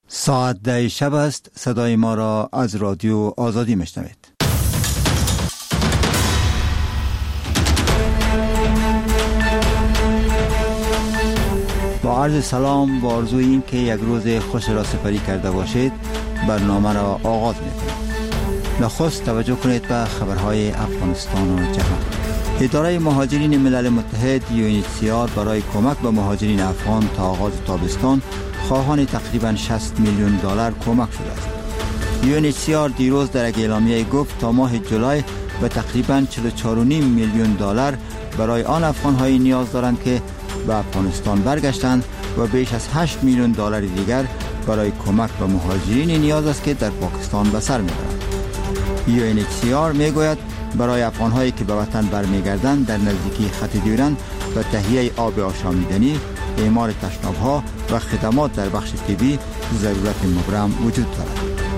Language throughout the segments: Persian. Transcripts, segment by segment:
ساعت 10 شب است. صدای ما را از رادیو آزادی میشنوید. با عرض سلام و آرزوی این که یک روز خوش را سپری کرده باشید، برنامه را آغاز می‌کنیم. نخست توجه کنید به خبرهای افغانستان و جهان. اداره مهاجرین ملل متحد UNHCR برای کمک به مهاجرین افغان تا آغاز تابستان خواهان تقریباً 60 میلیون دلار کمک شده است. UNHCR دیروز در یک اعلامیه گفت تا ماه جولای به تقریباً 44.5 میلیون دلار برای آن افغان‌های نیاز دارند که به افغانستان برگشتند و بیش از 8 میلیون دلار دیگر برای کمک به مهاجرین نیاز است که در پاکستان به سر میبرند. UNHCR میگوید برای افغان‌هایی که به وطن برمیگردند در نزدیکی خط دیورند و تهیه آب آشامیدنی، اعمار تشناب‌ها و خدمات در بخش طبی ضرورت مبرم وجود دارد.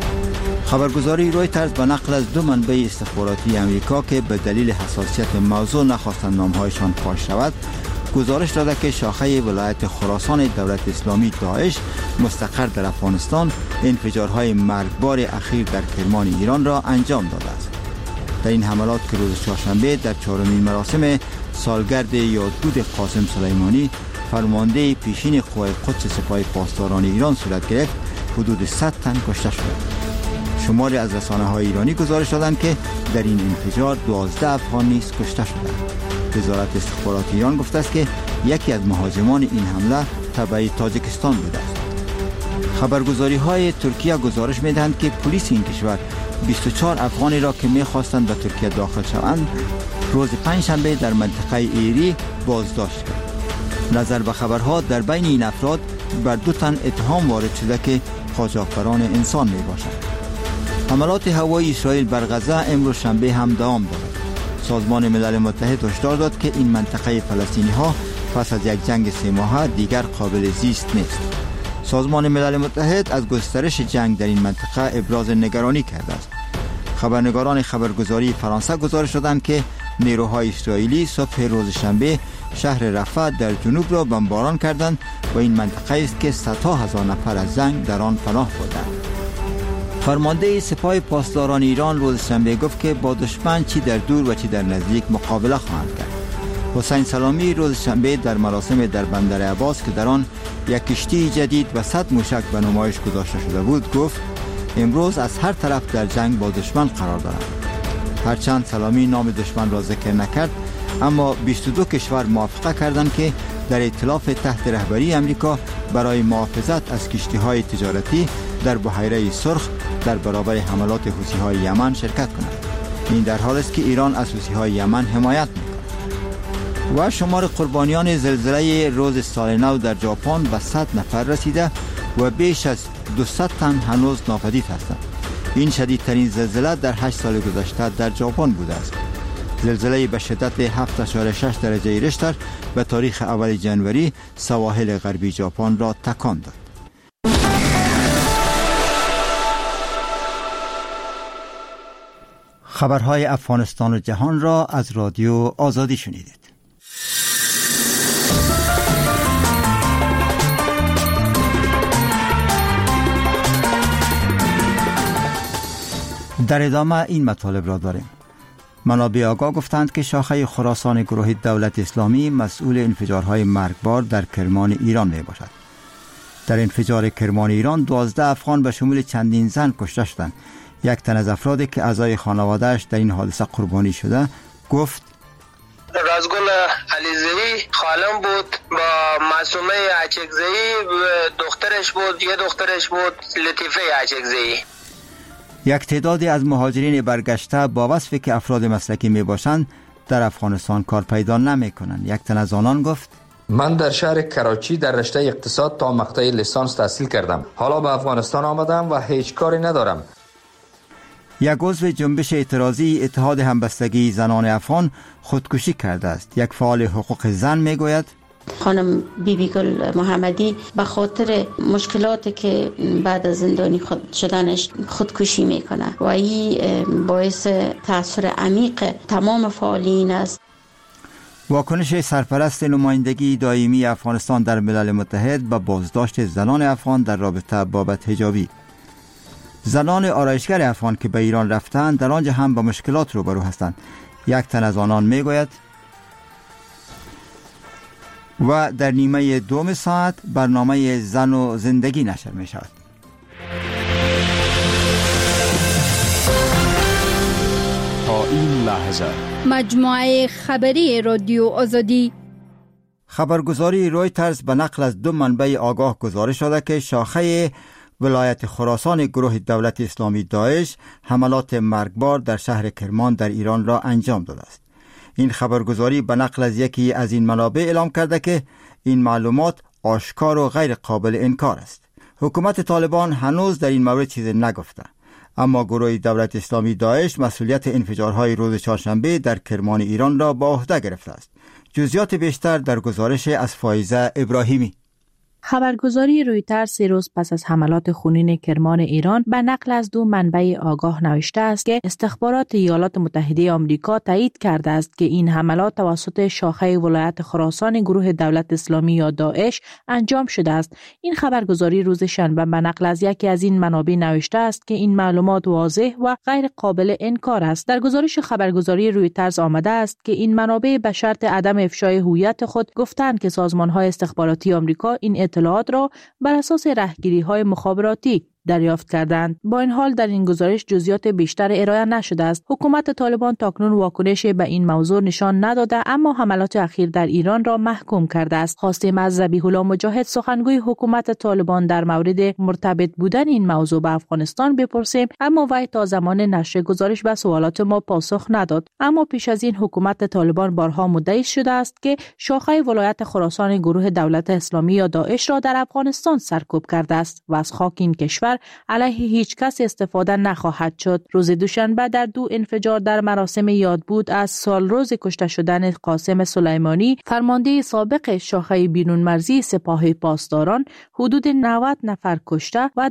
خبرگزاری رویترز به نقل از دو منبع استخباراتی امریکا که به دلیل حساسیت موضوع نخواستند نام‌هایشان فاش شود، گزارش داده که شاخه ولایت خراسان دولت اسلامی داعش مستقر در افغانستان انفجارهای مرگبار اخیر در کرمان ایران را انجام داده است. در این حملات که روز چهارشنبه در 4مین مراسم سالگرد یادبود قاسم سلیمانی فرمانده پیشین قوای قدس سپاه پاسداران ایران صورت گرفت، حدود 100 تن کشته شد. شماری از رسانه‌های ایرانی گزارش دادند که در این انفجار 12 افغان نیز کشته شدند. وزارت استخبارات ایران گفته است که یکی از مهاجمان این حمله تبع تاجیکستان بوده است. خبرگزاری‌های ترکیه گزارش می‌دهند که پلیس این کشور 24 افغانی را که می‌خواستند به ترکیه داخل شوند روز پنجشنبه در منطقه ایری بازداشت کرد. نظر به خبرها در بین این افراد بر 2 تن اتهام وارد شده که قاچاقبران انسان میباشند. حملات هوایی اسرائیل بر غزه امروز شنبه هم دوام دارد. سازمان ملل متحد هشدار داد که این منطقه فلسطینی‌ها پس از یک جنگ 3 ماهه دیگر قابل زیست نیست. سازمان ملل متحد از گسترش جنگ در این منطقه ابراز نگرانی کرده است. خبرنگاران خبرگزاری فرانسه گزارش دادند که نیروهای اسرائیلی صبح روز شنبه شهر رفح در جنوب را بمباران کردند و این منطقه است که صدها هزار نفر از جنگ در آن پناه بردند. فرمانده سپاه پاسداران ایران روز شنبه گفت که با دشمن چی در دور و چی در نزدیک مقابله خواهند کرد. حسین سلامی روز شنبه در مراسم در بندر عباس که در آن یک کشتی جدید و 100 موشک به نمایش گذاشته شده بود گفت امروز از هر طرف در جنگ با دشمن قرار دارند. هرچند سلامی نام دشمن را ذکر نکرد، اما 22 کشور موافقه کردند که در ائتلاف تحت رهبری امریکا برای محافظت از کشتی‌های تجارتی در بحیره سرخ در برابر حملات حوثی‌های یمن شرکت کنند. این در حالی است که ایران از حوثی‌های یمن حمایت می‌کند. و شمار قربانیان زلزله روز سال نو در ژاپن به 100 نفر رسیده و بیش از 200 تن هنوز ناپدید هستند. این شدیدترین زلزله در 8 سال گذشته در ژاپن بوده است. زلزله به شدت 7.6 درجه ریشتر به تاریخ اول جنوری سواحل غربی ژاپن را تکان داد. خبرهای افغانستان و جهان را از رادیو آزادی شنیدید. در ادامه این مطالب را داریم. منابع آگاه گفتند که شاخه خراسان گروه دولت اسلامی مسئول انفجارهای مرگبار در کرمان ایران می باشد. در انفجار کرمان ایران 12 افغان به شمول چندین زن کشته شدند. یک تن از افرادی که اعضای خانواده‌اش در این حادثه قربانی شده گفت رازگل علیزئی خالم بود، با معصومه اچکزئی دخترش بود، یه دخترش بود لطیفه اچکزئی. یک تعدادی از مهاجرین برگشته با وصفی که افراد مسلکی می باشند در افغانستان کار پیدا نمی کنند. یک تن از آنان گفت من در شهر کراچی در رشته اقتصاد تا مقطع لیسانس تحصیل کردم. حالا به افغانستان آمدم و هیچ کاری ندارم. یک عضو جنبش اعتراضی اتحاد همبستگی زنان افغان خودکشی کرده است. یک فعال حقوق زن می گوید خانم بیبی گل محمدی به خاطر مشکلاتی که بعد از زندانی شدنش خودکشی میکنه و این باعث تاثیر عمیق تمام فعالین است. واکنش سرپرست نمایندگی دائمی افغانستان در ملل متحد به بازداشت زنان افغان در رابطه بابت حجابی. زنان آرایشگر افغان که به ایران رفتند در آنجا هم با مشکلات روبرو هستند. یک تن از آنان میگوید و در نیمه دوم ساعت برنامه زن و زندگی نشر می شود. تا این لحظه مجموعه خبری رادیو آزادی. خبرگزاری رویترز به نقل از 2 منبع آگاه گزارش داده که شاخه ولایت خراسان گروه دولت اسلامی داعش حملات مرگبار در شهر کرمان در ایران را انجام داده است. این خبرگزاری به نقل از یکی از این منابع اعلام کرده که این معلومات آشکار و غیر قابل انکار است. حکومت طالبان هنوز در این مورد چیزی نگفته، اما گروه دولت اسلامی داعش مسئولیت انفجارهای روز چهارشنبه در کرمان ایران را به عهده گرفته است. جزئیات بیشتر در گزارش از فایزه ابراهیمی. خبرگزاری رویترز 3 روز پس از حملات خونین کرمان ایران به نقل از 2 منبع آگاه نوشته است که استخبارات ایالات متحده آمریکا تایید کرده است که این حملات توسط شاخه ولایت خراسان گروه دولت اسلامی یا داعش انجام شده است. این خبرگزاری روز شنبه به نقل از یکی از این منابع نوشته است که این معلومات واضح و غیر قابل انکار است. در گزارش خبرگزاری رویترز آمده است که این منابع به شرط عدم افشای هویت خود گفتند که سازمان‌های استخباراتی آمریکا این اطلاعات را بر اساس راهگیری‌های مخابراتی دریافت کردند. با این حال در این گزارش جزئیات بیشتر ارائه نشده است. حکومت طالبان تاکنون واکنشی به این موضوع نشان نداده، اما حملات اخیر در ایران را محکوم کرده است. خواستیم از ذبیح الله مجاهد سخنگوی حکومت طالبان در مورد مرتبط بودن این موضوع به افغانستان بپرسیم، اما وی تا زمان نشر گزارش به سوالات ما پاسخ نداد. اما پیش از این حکومت طالبان بارها مدعی شده است که شاخه ولایت خراسان گروه دولت اسلامی یا داعش را در افغانستان سرکوب کرده است و از خاک این کشور علیه هیچ کس استفاده نخواهد شد. روز دوشنبه در 2 انفجار در مراسم یادبود از سالروز کشته شدن قاسم سلیمانی، فرمانده سابق شاخه بیرون مرزی سپاه پاسداران، حدود 90 نفر کشته و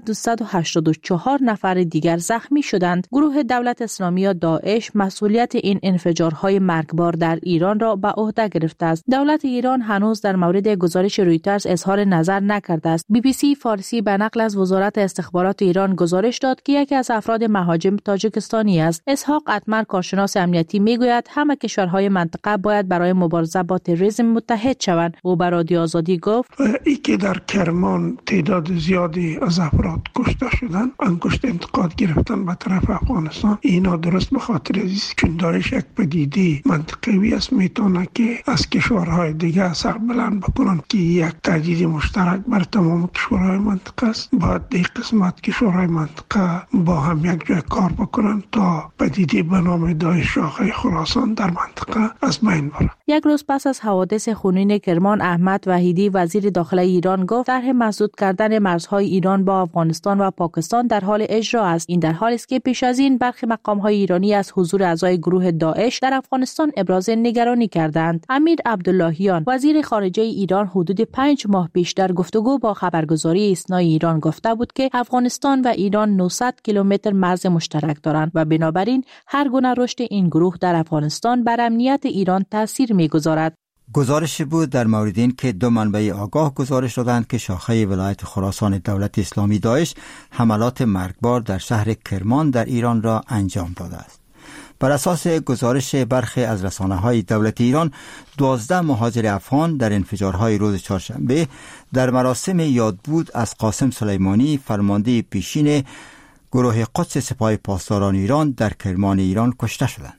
284 نفر دیگر زخمی شدند. گروه دولت اسلامی یا داعش مسئولیت این انفجارهای مرگبار در ایران را به عهده گرفته است. دولت ایران هنوز در مورد گزارش رویترز اظهار نظر نکرده است. BBC فارسی به نقل از وزارت استخبارات ایران گزارش داد که یکی از افراد مهاجم تاجیکستانی است. اسحاق اتمر کارشناس امنیتی میگوید همه کشورهای منطقه باید برای مبارزه با تروریسم متحد شوند. او به رادیو آزادی گفت ای که در کرمان تعداد زیادی از افراد کشته شدند، انگشت انتقاد گرفتن به طرف افغانستان، اینا درست به خاطر است که داعش یک پدیده منطقوی است، میتونه که از کشورهای دیگه سر بلند بکنن که یک تهدید مشترک بر تمام کشورهای منطقه است. باید در قسمت کشورهای منطقه با هم یک جای کار بکنن تا پدیده به نام داعش شاخه خراسان در منطقه از بین بره. یک روز پس از حوادث خونین کرمان، احمد وحیدی وزیر داخله ایران گفت طرح مسدود کردن مرزهای ایران با افغانستان و پاکستان در حال اجرا است. این در حالی است که پیش از این برخی مقام‌های ایرانی از حضور اعضای گروه داعش در افغانستان ابراز نگرانی کردند. امیر عبداللهیان وزیر خارجه ایران حدود 5 ماه پیش در گفتگو با خبرگزاری اسنا ایران گفته بود که افغانستان و ایران 900 کیلومتر مرز مشترک دارند و بنابراین هر گونه رشد این گروه در افغانستان بر امنیت ایران تاثیر می‌گذارد. گزارش بود در مورد این که 2 منبع آگاه گزارش دادند که شاخه ولایت خراسان دولت اسلامی داعش حملات مرگبار در شهر کرمان در ایران را انجام داده است. بر اساس گزارش برخی از رسانه‌های دولت ایران، 12 مهاجر افغان در انفجارهای روز چهارشنبه در مراسم یادبود از قاسم سلیمانی، فرمانده پیشین گروه قدس سپاه پاسداران ایران در کرمان ایران کشته شدند.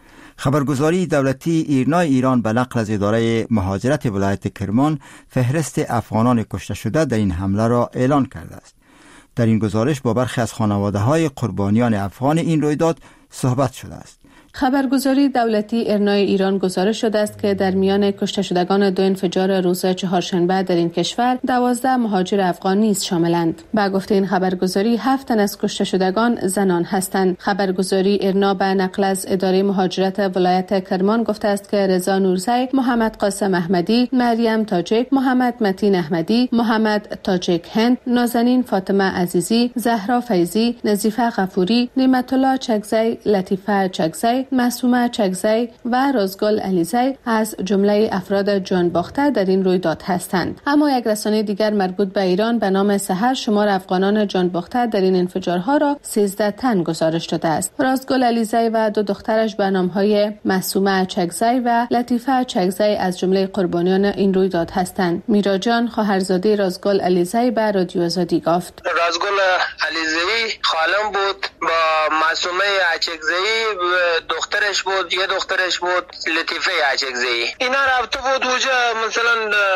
خبرگزاری دولتی ایرنا ایران به نقل از اداره مهاجرت ولایت کرمان فهرست افغانان کشته شده در این حمله را اعلان کرده است. در این گزارش با برخی از خانواده‌های قربانیان افغان این رویداد صحبت شده است. خبرگزاری دولتی ایرنای ایران گزارش شده است که در میان کشته شدگان 2 انفجار روز چهارشنبه در این کشور 12 مهاجر افغان نیز شاملند. با گفته این خبرگزاری 7 تن از کشته شدگان زنان هستند. خبرگزاری ایرنا به نقل از اداره مهاجرت ولایت کرمان گفته است که رضا نورزی، محمد قاسم احمدی، مریم تاجیک، محمد متین احمدی، محمد تاجیک هند، نازنین فاطمه عزیزی، زهرا فیضی، نظیفه غفوری، نعمت الله چگزی، لطیفه چگزی، اچکزی، معصومه اچکزی و رازگل علیزی از جمله افراد جان باخته در این رویداد هستند. اما یک رسانه دیگر مربوط به ایران به نام سحر شمار افغانان جان باخته در این انفجارها را 13 تن گزارش داده است. رازگل علیزی و 2 دخترش به نام‌های معصومه اچکزی و لطیفه اچکزی از جمله قربانیان این رویداد هستند. میرا جان خواهرزاده رازگل علیزی به رادیو آزادی گفت: رازگل علیزی خالم بود، با معصومه اچکزی دخترش بود، یه دخترش بود لطیفه اچکزی. اینا رفته بود اونجا مثلا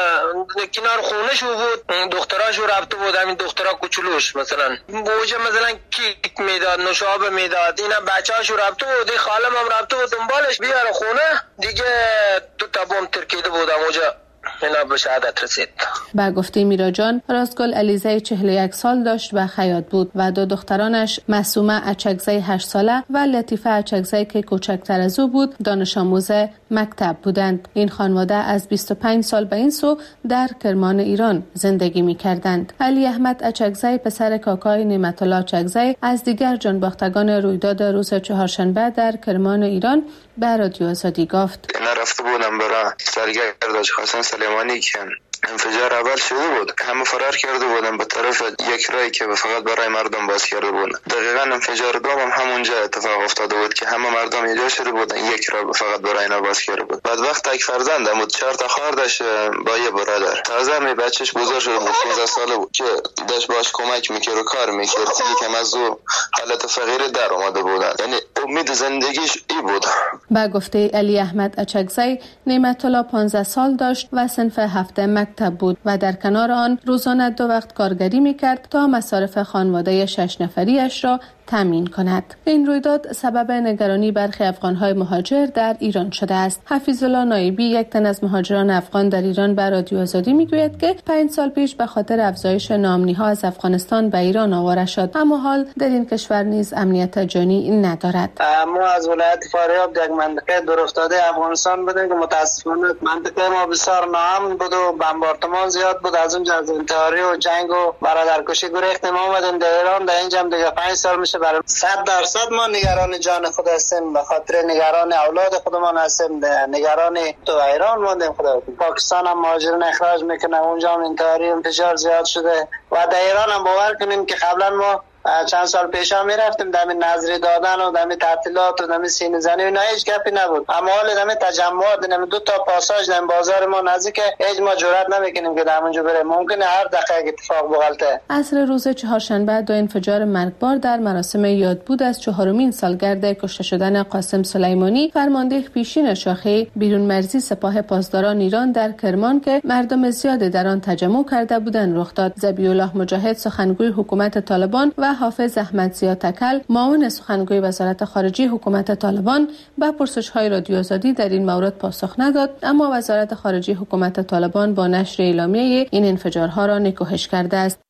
کنار خونش بود، دختراشو رفته بود، همین دخترا کوچولوش مثلا اونجا مثلا کیک میداد، نوشابه میداد، اینا بچه‌هاشو رفته بود، خالم هم رفته بود دنبالش بیاره خونه دیگه. تو تابوم ترکیده بودم اونجا، اینا به شهادت رسید. با گفته میرا جان، رازگل علیزی 41 سال داشت و خیاط بود و 2 دخترانش معصومه اچکزی 8 ساله و لطیفه اچکزی که کوچکتر از او بود دانش آموز مکتب بودند. این خانواده از 25 سال به این سو در کرمان ایران زندگی می کردند. علی احمد اچکزی پسر کاکای نعمت الله اچکزی از دیگر جانباختگان رویداد روز چهارشنبه در کرمان ایران به رادیو آزادی گفت: اینا رفته بودم برای سرگرد حاج قاسم سلیمانی که انفجار اول شده بود، همه فرار کرده بودن به طرف یک راهی که فقط برای مردم باز کرده بودن. دقیقاً انفجار دوم همونجا اتفاق افتاده بود که همه مردم اینجا شده بودن، یک راه فقط برای اینا باز کرده بود. بعد وقت یک فرزند بود، 4 تا خواهر داشت با یه برادر. تازه می بچه‌ش بزرگ شده بود، 15 ساله بود که داشت باش کمک میکرد و کار میکرد. یکم از او حالت فقیری در اومده بودن، یعنی امید زندگیش ای بود. با گفته علی احمد اچکزی، نعمت الله 15 سال داشت و صنف 7 مکتب بود و در کنار آن روزانه 2 وقت کارگری میکرد تا مصارف خانواده 6 نفریش را تامین کند. این رویداد سبب نگرانی برخی افغان‌های مهاجر در ایران شده است. حفیظ الله نایبی، یک تن از مهاجران افغان در ایران، به رادیو آزادی میگوید که 5 سال پیش به خاطر افزایش نامنی‌ها از افغانستان به ایران آواره شد، اما حال در این کشور نیز امنیت جانی ندارد. ما از ولایت فاریاب در منطقه دورافتاده افغانستان بودیم که متاسفانه منطقه ما بسیار ناامن بود و بمباردمان زیاد بود. از اونجا از انتحاری و جنگ و برادرکشی گریختیم، اومدیم در ایران. در اینجا دیگه 5 سال میشه. 100% ما نگران جان خود هستیم، به خاطر نگران اولاد خودمان هستیم، نگران تو ایران موندیم. خدا پاکستان هم مهاجرین اخراج میکنه، اونجا هم انتحاری انفجار زیاد شده و در ایران هم باور کنیم که قبلا ما چند سال پیش هم میرفتیم دم نظری دادن و دم تعطیلات و دم سینه زنی، اینا هیچ گپی نبود. اما حال دم تجمعات، دم 2 تا پاساژ دم بازار ما نزدیک، هیچ ما جرئت نمیکنیم که همونجا بریم، ممکنه هر دقیقه اتفاق بغلطه. عصر روز چهارشنبه 2 انفجار مرگبار در مراسم یادبود از 4مین سالگرد کشته شدن قاسم سلیمانی، فرمانده پیشین شاخه بیرون مرزی سپاه پاسداران ایران در کرمان که مردم زیادی در آن تجمع کرده بودند رخ داد. ذبیح‌الله مجاهد، سخنگوی حکومت طالبان، و حافظ احمدزیا تکل، معاون سخنگوی وزارت خارجه حکومت طالبان، به پرسش‌های رادیو آزادی در این مورد پاسخ نداد، اما وزارت خارجه حکومت طالبان با نشر اعلامیه این انفجارها را نکوهش کرده است.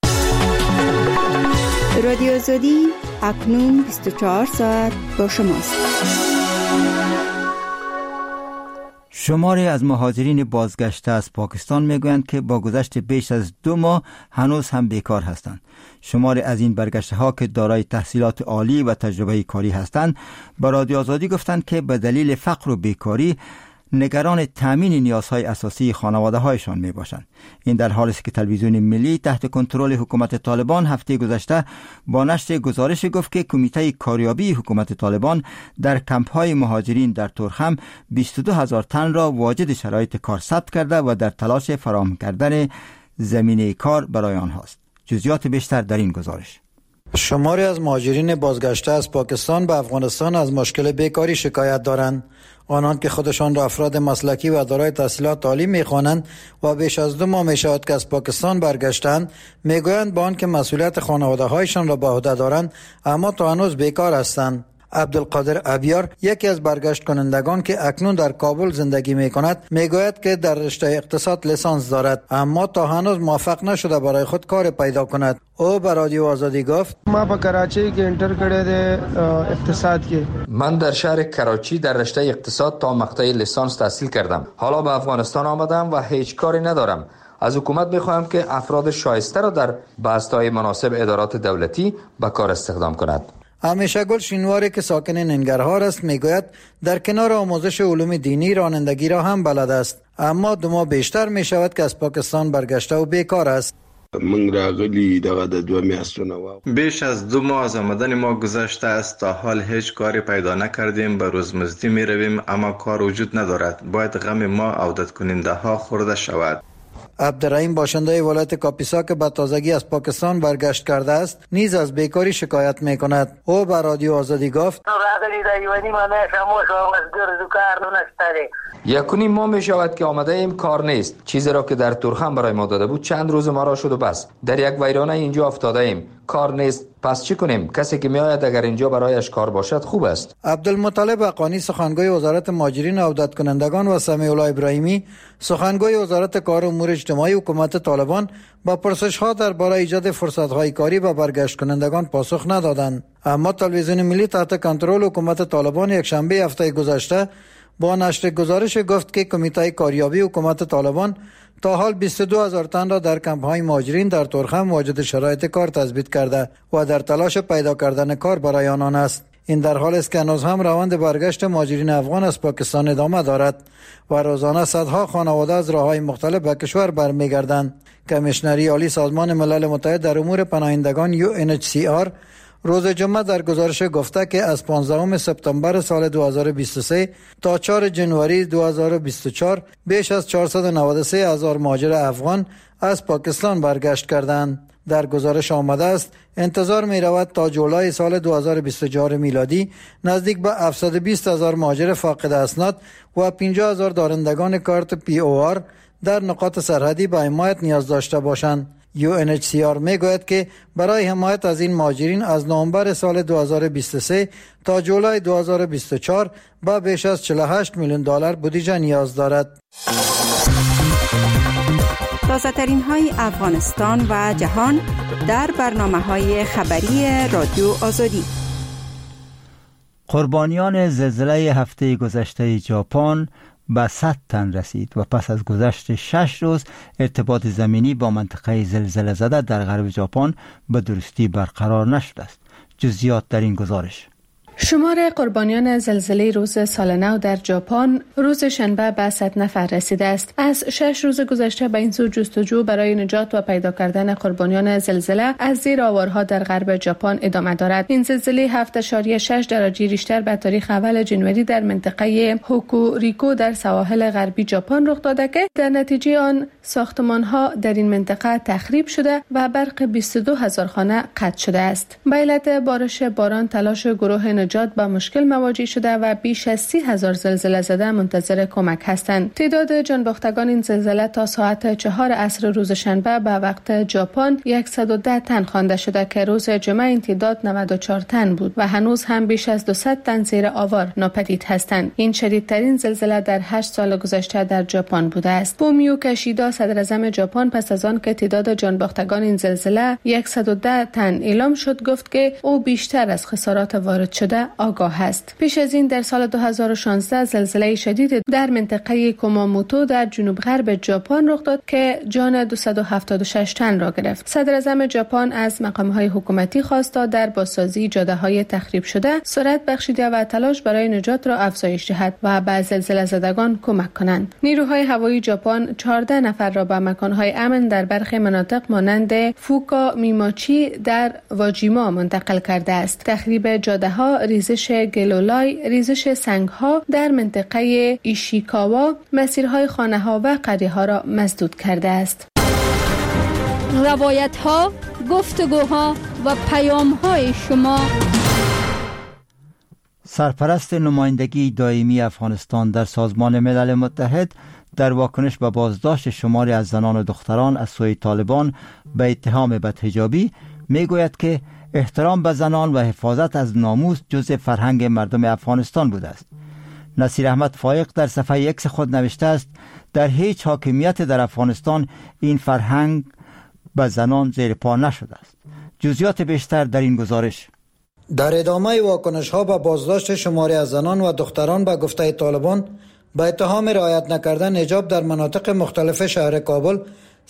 رادیو آزادی اکنون 24 ساعت با شماست. شماری از مهاجرین بازگشته از پاکستان میگویند که با گذشت بیش از 2 ماه هنوز هم بیکار هستند. شماری از این برگشته ها که دارای تحصیلات عالی و تجربه کاری هستند با رادیو آزادی گفتند که به دلیل فقر و بیکاری نگران تامین نیازهای اساسی خانواده هایشان می باشند. این در حالی است که تلویزیون ملی تحت کنترل حکومت طالبان هفته گذشته با نشر گزارش گفت که کمیته کاریابی حکومت طالبان در کمپ های مهاجرین در تورخم 22,000 تن را واجد شرایط کار ثبت کرده و در تلاش فراهم کردن زمینه کار برای آنهاست. جزئیات بیشتر در این گزارش. شماری از مهاجرین بازگشته از پاکستان به افغانستان از مشکل بیکاری شکایت دارند. آنان که خودشان را افراد مسلکی و دارای تحصیلات عالی می‌خوانند و بیش از 2 ماه می‌شود که از پاکستان برگشتند، میگویند با آنکه مسئولیت خانواده‌هایشان را به عهده دارند اما تا هنوز بیکار هستند. عبدالقادر ابیار، یکی از برگشت کنندگان که اکنون در کابل زندگی می کند، می گوید که در رشته اقتصاد لیسانس دارد اما تا هنوز موفق نشده برای خود کار پیدا کند. او به رادیو آزادی گفت: ما په کراچی کې انټر کړی دی اقتصاد کې. من در شهر کراچی در رشته اقتصاد تا مقطع لیسانس تحصیل کردم. حالا به افغانستان آمدم و هیچ کاری ندارم. از حکومت می‌خواهم که افراد شایسته را در بسته‌های مناسب ادارات دولتی به کار استخدام کند. همیشه گل شینواری که ساکن ننگرهار است میگوید در کنار آموزش علوم دینی رانندگی را هم بلد است، اما 2 ماه بیشتر می شود که از پاکستان برگشته و بیکار است. من راغلی دغه د 2 میاشتونه بیش از 2 ماه از آمدن ما گذشته است، تا حال هیچ کاری پیدا نکردیم. به روزمزدی می رویم اما کار وجود ندارد. باید غم ما عودت کننده ها خورده شود. عبدالرحیم باشنده ولایت کاپیسا که به تازگی از پاکستان برگشت کرده است نیز از بیکاری شکایت می کند. او به رادیو آزادی گفت 1.5 ماه می شود که آمده ایم، کار نیست. چیزی را که در تورخم برای ما داده بود چند روز ما را شد و بس. در یک ویرانه اینجا افتاده ایم، کار نیست. پس چی کنیم؟ کسی که می آید اگر اینجا برایش کار باشد خوب است. عبدالمطلب حقانی سخنگوی وزارت مهاجرین و عودت کنندگان و سمیع الله ابراهیمی سخنگوی وزارت کار امور اجتماعی حکومت طالبان با پرسش‌ها درباره ایجاد فرصت‌های کاری به برگشت کنندگان پاسخ ندادند. اما تلویزیون ملی تحت کنترل حکومت طالبان یک شنبه هفته گذشته با نشر گزارش گفت که کمیته کاریابی حکومت طالبان تا حال 22,000 تن را در کمپ‌های مهاجرین در تورخم واجد شرایط کار تثبیت کرده و در تلاش پیدا کردن کار برای آنان است. این در حالی است که هنوز هم روند برگشت مهاجرین افغان از پاکستان ادامه دارد و روزانه صدها خانواده از راه‌های مختلف به کشور برمیگردند. کمیشنری عالی سازمان ملل متحد در امور پناهندگان UNHCR روز جمعه در گزارش گفته که از 15 سپتامبر سال 2023 تا 4 جنوری 2024 بیش از 493,000 مهاجر افغان از پاکستان برگشت کردند. در گزارش آمده است انتظار می رود تا جولای سال 2024 میلادی نزدیک به 720,000 مهاجر فاقد اسناد و 50,000 دارندگان کارت POR در نقاط سرحدی به حمایت نیاز داشته باشند. UNHCR می گوید که برای حمایت از این مهاجرین از نوامبر سال 2023 تا جولای 2024 به بیش از 48 میلیون دلار بودجه نیاز دارد. تازه ترین های افغانستان و جهان در برنامه‌های خبری رادیو آزادی. قربانیان زلزله هفته گذشته ژاپن به 100 تن رسید و پس از گذشت 6 روز ارتباط زمینی با منطقه زلزله زده در غرب ژاپن به درستی برقرار نشده است. جزئیات در این گزارش. شمار قربانیان زلزله روز سال نو در ژاپن روز شنبه به 100 نفر رسیده است. از 6 روز گذشته به این سو جستجو برای نجات و پیدا کردن قربانیان زلزله از زیر آوارها در غرب ژاپن ادامه دارد. این زلزله 7.6 درجه ریشتر به تاریخ اول جنوری در منطقه هوکوریکو در سواحل غربی ژاپن رخ داده که در نتیجه آن ساختمان‌ها در این منطقه تخریب شده و برق 22,000 خانه قطع شده است. به علت بارش باران تلاش گروه نجات به مشکل مواجه شده و بیش از 30,000 زلزله زده منتظر کمک هستند. تعداد جانباختگان این زلزله تا ساعت 4 عصر روز شنبه به وقت ژاپن 110 تن خوانده شده که روز جمعه این تعداد 94 تن بود و هنوز هم بیش از 200 تن زیر آوار ناپدید هستند. این شدیدترین زلزله در 8 سال گذشته در ژاپن بوده است. فومیو کشیدا صدر اعظم ژاپن پس از آن که تعداد جانباختگان این زلزله 110 تن اعلام شد گفت که او بیشتر از خسارات وارد شده آگاه است. پیش از این در سال 2016 زلزله شدید در منطقه کوماموتو در جنوب غرب ژاپن رخ داد که جان 276 تن را گرفت. صدر اعظم ژاپن از مقام‌های حکومتی خواست تا در بازسازی جاده‌های تخریب شده سرعت بخشیده و تلاش برای نجات را افزایش دهد و به زلزله زدگان کمک کنند. نیروهای هوایی ژاپن 14 نفر را به مکان‌های امن در برخی مناطق مانند فوکا میماچی در واجیما منتقل کرده است. تخریب جاده‌ها، ریزش گلولای، ریزش سنگ‌ها در منطقه ایشیکاوا مسیرهای خانه‌ها و قریه‌ها را مسدود کرده است. روایت‌ها، گفتگوها و پیام‌های شما. سرپرست نمایندگی دائمی افغانستان در سازمان ملل متحد در واکنش به بازداشت شماری از زنان و دختران از سوی طالبان به اتهام بدحجابی میگوید که احترام به زنان و حفاظت از ناموس جزء فرهنگ مردم افغانستان بوده است. نصیر احمد فایق در صفحه ایکس خود نوشته است در هیچ حاکمیت در افغانستان این فرهنگ به زنان زیر پا نشده است. جزئیات بیشتر در این گزارش. در ادامه واکنش ها به بازداشت شماری از زنان و دختران به گفته طالبان به اتهام رعایت نکردن حجاب در مناطق مختلف شهر کابل،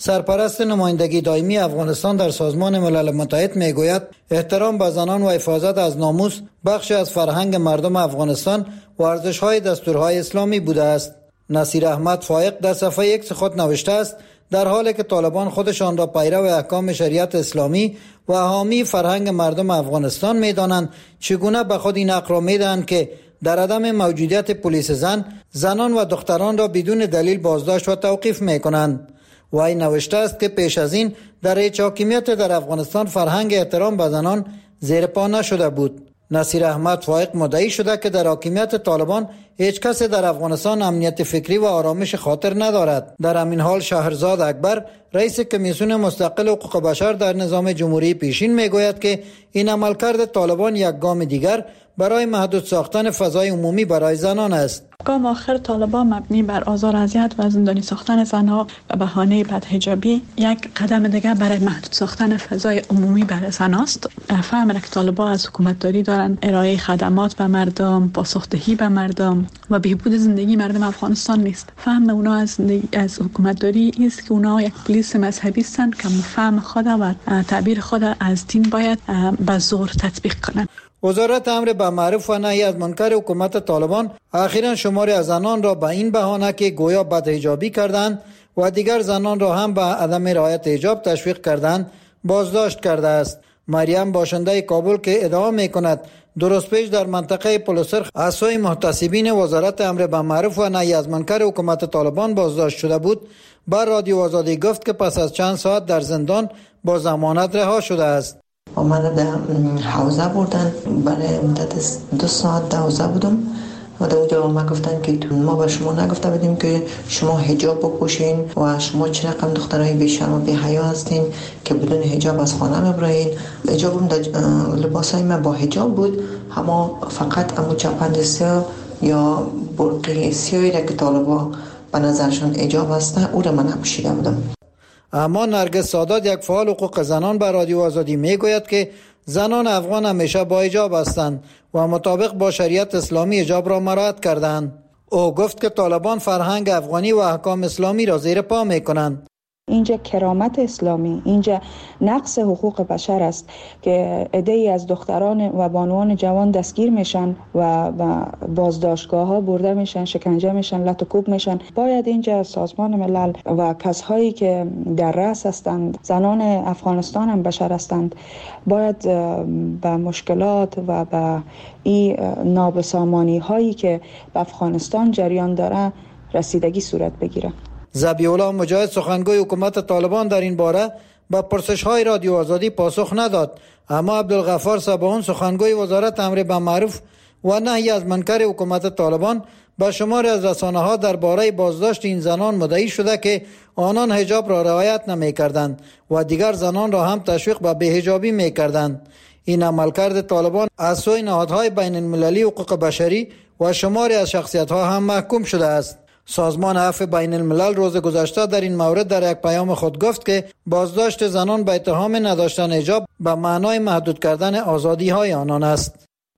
سرپرست نمایندگی دائمی افغانستان در سازمان ملل متحد میگوید احترام به زنان و حفاظت از ناموس بخشی از فرهنگ مردم افغانستان و ارزش‌های دستورهای اسلامی بوده است. نصیر احمد فائق در صفحه 1 خود نوشته است در حالی که طالبان خودشان را پیرو احکام شریعت اسلامی و حامی فرهنگ مردم افغانستان می‌دانند، چگونه به خود این حق را می‌دهند که در عدم موجودیت پلیس زنان و دختران را بدون دلیل بازداشت و توقیف می‌کنند. و این نوشته است که پیش از این در هیچ حاکمیت در افغانستان فرهنگ احترام به زنان زیر پا نشده بود. نصیر احمد فائق مدعی شده که در حاکمیت طالبان هیچ کس در افغانستان امنیت فکری و آرامش خاطر ندارد. در همین حال شهرزاد اکبر رئیس کمیسیون مستقل حقوق بشر در نظام جمهوری پیشین میگوید که این عملکرد طالبان یک گام دیگر برای محدود ساختن فضای عمومی برای زنان است. گام آخر طالبان مبنی بر آزار اذیت و زندانی ساختن زنها و بهانه بدحجابی یک قدم دیگر برای محدود ساختن فضای عمومی برای زن است. فهم که طالبان از حکومتداری دارند ارائه خدمات به مردم، پاسخدهی به مردم و بهبود زندگی مردم افغانستان نیست. فهم اونا از حکومتداری است که اونا یک پلیس مذهبی هستند که فهم خود و تعبیر خود از دین باید به زور تطبیق کنند. وزارت امر به معروف و نهی از منکر حکومت طالبان اخیراً شماری از زنان را به این بهانه که گویا بدحجابی کردند و دیگر زنان را هم به عدم رعایت حجاب تشویق کردند بازداشت کرده است. مریم باشنده کابل که ادعا می‌کند درست پیش در منطقه پلسرخ از سوی محتسبین وزارت امر به معروف و نهی از منکر حکومت طالبان بازداشت شده بود، بر رادیو آزادی گفت که پس از چند ساعت در زندان با ضمانت رها شده است. من در حوزه بردن برای مدت 2 ساعت در حوزه بودم و در اونجا ما گفتن که ما به شما نگفته بودیم که شما حجاب بپوشین و شما چه رقم دخترای بی‌شرم و بی‌حیا هستین که بدون حجاب از خانه میبرین. حجابم در لباسای من با حجاب بود، اما فقط امو چپند سیاه یا برقی سیاهی را که طالبا به نظرشون حجاب هسته او را من نپوشیده بودم. اما نرگس سادات یک فعال حقوق زنان به رادیو آزادی میگوید که زنان افغان همیشه با حجاب هستند و مطابق با شریعت اسلامی حجاب را مراعات کردند. او گفت که طالبان فرهنگ افغانی و احکام اسلامی را زیر پا میکنند. اینجا کرامت اسلامی، اینجا نقص حقوق بشر است که عده‌ای از دختران و بانوان جوان دستگیر میشن و بازداشتگاه ها برده میشن، شکنجه میشن، لط و کوب میشن. باید اینجا سازمان ملل و کسایی که در رأس هستند، زنان افغانستان هم بشر هستند، باید به مشکلات و به این نابسامانی هایی که به افغانستان جریان داره رسیدگی صورت بگیره. ذبیح‌الله مجاهد سخنگوی حکومت طالبان در این باره به پرسش‌های رادیو آزادی پاسخ نداد، اما عبدالغفار صباحون سخنگوی وزارت امر به معروف و نهی از منکر حکومت طالبان به شماری از رسانه‌ها درباره بازداشت این زنان مدعی شده که آنان حجاب را رعایت نمی‌کردند و دیگر زنان را هم تشویق به بی‌حجابی می‌کردند. این عملکرد طالبان از سوی نهادهای بین‌المللی حقوق بشری و شماری از شخصیت‌ها هم محکوم شده است. سازمان عفو بین الملل روز گذشته در این مورد در یک پیام خود گفت که بازداشت زنان به اتهام نداشتن حجاب به معنای محدود کردن آزادی های آنان است.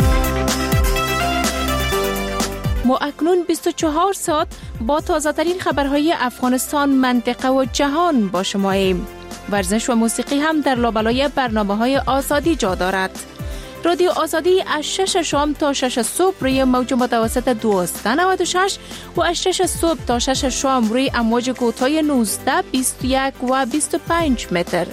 ما اکنون 24 ساعت با تازه ترین خبرهای افغانستان، منطقه و جهان با شماییم. ورزش و موسیقی هم در لابلای برنامه‌های آزادی جا دارد. رادیو آزادی از 6 شام تا 6 صبح روی موج متوسط 1296 و از 6 صبح تا 6 شام روی امواج کوتاه 19، 21 و 25 متر.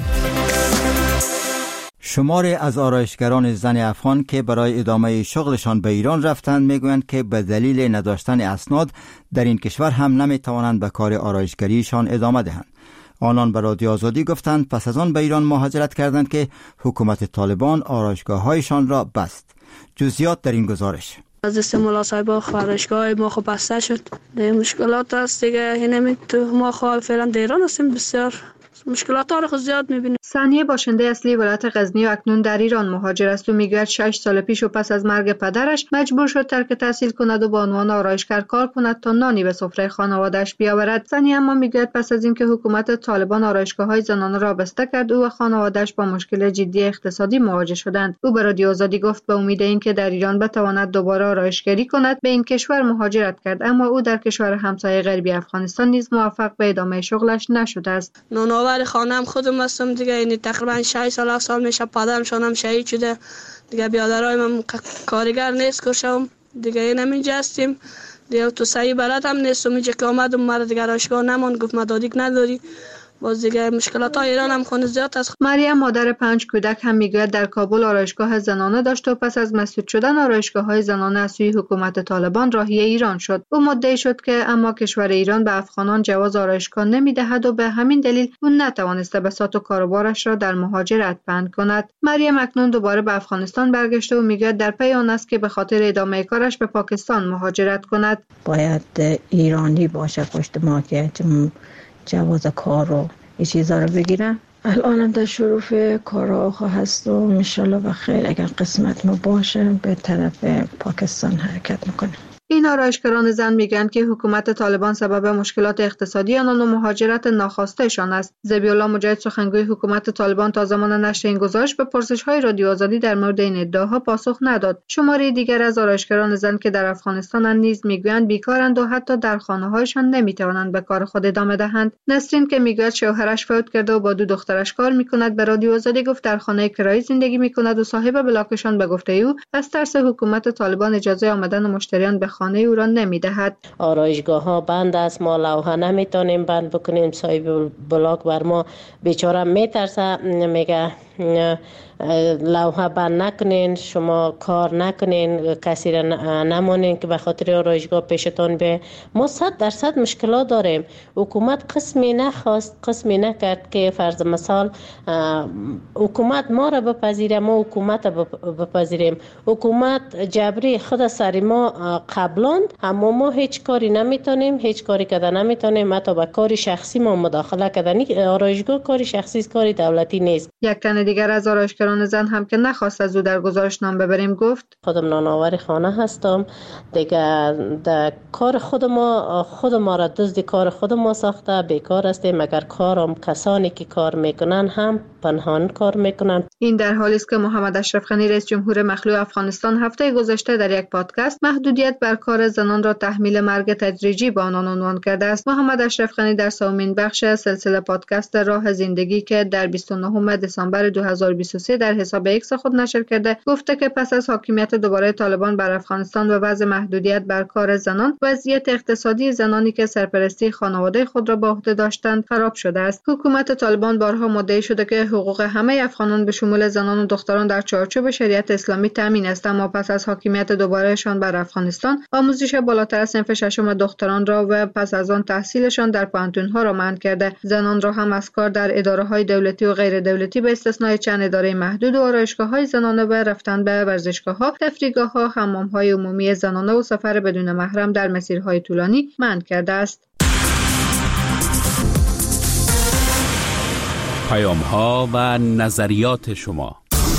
شماری از آرایشگران زن افغان که برای ادامه شغلشان به ایران رفتند میگویند که به دلیل نداشتن اسناد در این کشور هم نمیتوانند به کار آرایشگریشان ادامه دهند. آنان به رادیو آزادی گفتند پس از آن به ایران مهاجرت کردند که حکومت طالبان آرایشگاه‌هایشان را بست. جزئیات در این گزارش. از دست ملا صاحب آرایشگاه ما خب بسته شد. ده مشکلات است دیگه. اینم تو ما خب فعلا در ایران هستیم، بسیار مشکلات ها رو زیاد میبینیم. ثانیه باشنده اصلی ولایت غزنی و اکنون در ایران مهاجر است و میگوید 6 سال پیش و پس از مرگ پدرش مجبور شد ترک تحصیل کند و به عنوان آرایشگر کار کند تا نانی به سفره خانواده‌اش بیاورد. ثانیه اما میگوید پس از اینکه حکومت طالبان آرایشگاه‌های زنانه را بسته کرد او و خانواده‌اش با مشکل جدی اقتصادی مواجه شدند. او به رادیو آزادی گفت به امید اینکه در ایران بتواند دوباره آرایشگری کند به این کشور مهاجرت کرد، اما او در کشور همسایه غربی افغانستان نیز موفق به ادامه شغلش نشده است. نانآور خانم خودم هستم دیگه، یعنی تقریبا 6 سال میشه پدرم شدم شهید شده دیگه، بیادرای من کارگر نیست کشم دیگه، این همینجا هستیم دیگه. تو سعی بلد هم نیستم، اینجا که آمدم مرا دیگه آرایشگاه نمان، گفت مدادیک نداری، باز دیگه مشکلات های ایران هم خونه زیاد است. مریم مادر 5 کودک هم میگوید در کابل آرایشگاه زنانه داشت و پس از مسدود شدن آرایشگاه‌های زنانه از سوی حکومت طالبان راهی ایران شد. او مدعی شد که اما کشور ایران به افغانان جواز آرایشگاه نمیدهد و به همین دلیل او نتوانسته بساط و کاروبارش را در مهاجرت بند کند. مریم اکنون دوباره به افغانستان برگشته و میگوید در پی آن است که به خاطر ادامه کارش به پاکستان مهاجرت کند. باید ایرانی باشه پشت ما که جواز کار رو این چیزا رو بگیرم. الانم در شروع کارها هست و انشالله بخیر اگر قسمت ما باشه به طرف پاکستان حرکت میکنه. این آرایشگران زن میگن که حکومت طالبان سبب مشکلات اقتصادی آنان و مهاجرت ناخواستهشان است. ذبیح‌الله مجاهد سخنگوی حکومت طالبان تا زمان نشر این گزارش به پرسش‌های رادیو آزادی در مورد این ادعاها پاسخ نداد. شماری دیگر از آرایشگران زن که در افغانستان نیز میگویند بیکارند و حتی در خانه‌هایشان نمیتوانند به کار خود ادامه دهند. نسرین که میگوید شوهرش فوت کرده و با 2 دخترش کار میکند به رادیو آزادی گفت در خانه کرایی زندگی میکند و صاحب بلاکشان به گفته او از ترس حکومت طالبان اجازه آمدن مشتریان به خانه او را نمیدهد. آرایشگاه ها بند است، ما لوحه نمیتونیم بند بکنیم، صاحب بلاک بر ما بیچاره میترسه، میگه لوحه بند نکنین، شما کار نکنین، کسی را نمانین که به خاطر آرایشگاه پیشتان به ما 100% مشکلات داریم. حکومت قسمی نخواست، قسمی نکرد که فرض مثال حکومت ما را بپذیره، ما حکومت بپذیریم. حکومت جبری خود سر ما قبلاند، اما ما هیچ کاری نمیتونیم، هیچ کاری کردن نمیتونیم، حتی به کار شخصی ما مداخله کردن. آرایشگاه کار شخصی است، کار دولتی نیست. یک تن دیگر از آرایشگران زن هم که نخواست از او در گزارش نام ببریم گفت خودم نانآور خانه هستم دیگه، در کار خود ما را دزد کار خود ما ساخته، بیکار هستیم، مگر کارم کسانی که کار میکنن هم پنهان کار میکنن. این در حالی است که محمد اشرف غنی رئیس جمهور مخلوع افغانستان هفته گذشته در یک پادکست محدودیت بر کار زنان را تحمیل مرگ تدریجی به آنان عنوان کرده است. محمد اشرف غنی در 3مین بخش سلسله پادکست راه زندگی که در 29 دسامبر 2023 در حساب ایکس خود نشر کرده گفته که پس از حاکمیت دوباره طالبان بر افغانستان و وضع محدودیت بر کار زنان، وضعیت اقتصادی زنانی که سرپرستی خانواده خود را به عهده داشتند خراب شده است. حکومت طالبان بارها مدعی شده که حقوق همه افغانان به شمول زنان و دختران در چارچوب شریعت اسلامی تامین است، اما پس از حاکمیت دوبارهشان بر افغانستان آموزش بالاتر از صنف ششم دختران را و پس از آن تحصیلشان در پانتون‌ها را منع کرده. زنان را هم از کار در اداره‌های دولتی و غیر دولتی به استثنای چند اداره محدود و آرایشگاه‌های زنانه به رفتن به ورزشگاه‌ها، تفریحگاه‌ها، حمام‌های عمومی زنانه و سفر بدون محرم در مسیرهای طولانی منع کرده است. پیام‌ها و نظریات شما.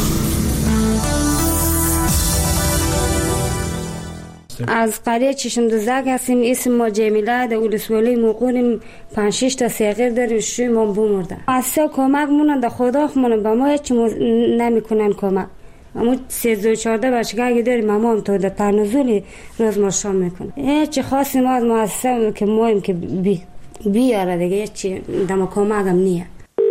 از قریه چشم دزدک هستیم. اسم ما جمیله، در ولسوالی موقعیم 5-6 تا صغیر داریم، شوی ما بمرده. اصلا کمک مونن در خدا خمونن به ما هیچ نمیکنن کمک. اما 13-14 بچگی داریم، اما هم تو در تنزلی روز ما شام میکنه. هیچ خاصی ما از مؤسسه که مایم که بیاره دیگه هیچ دم کمک هم نیه.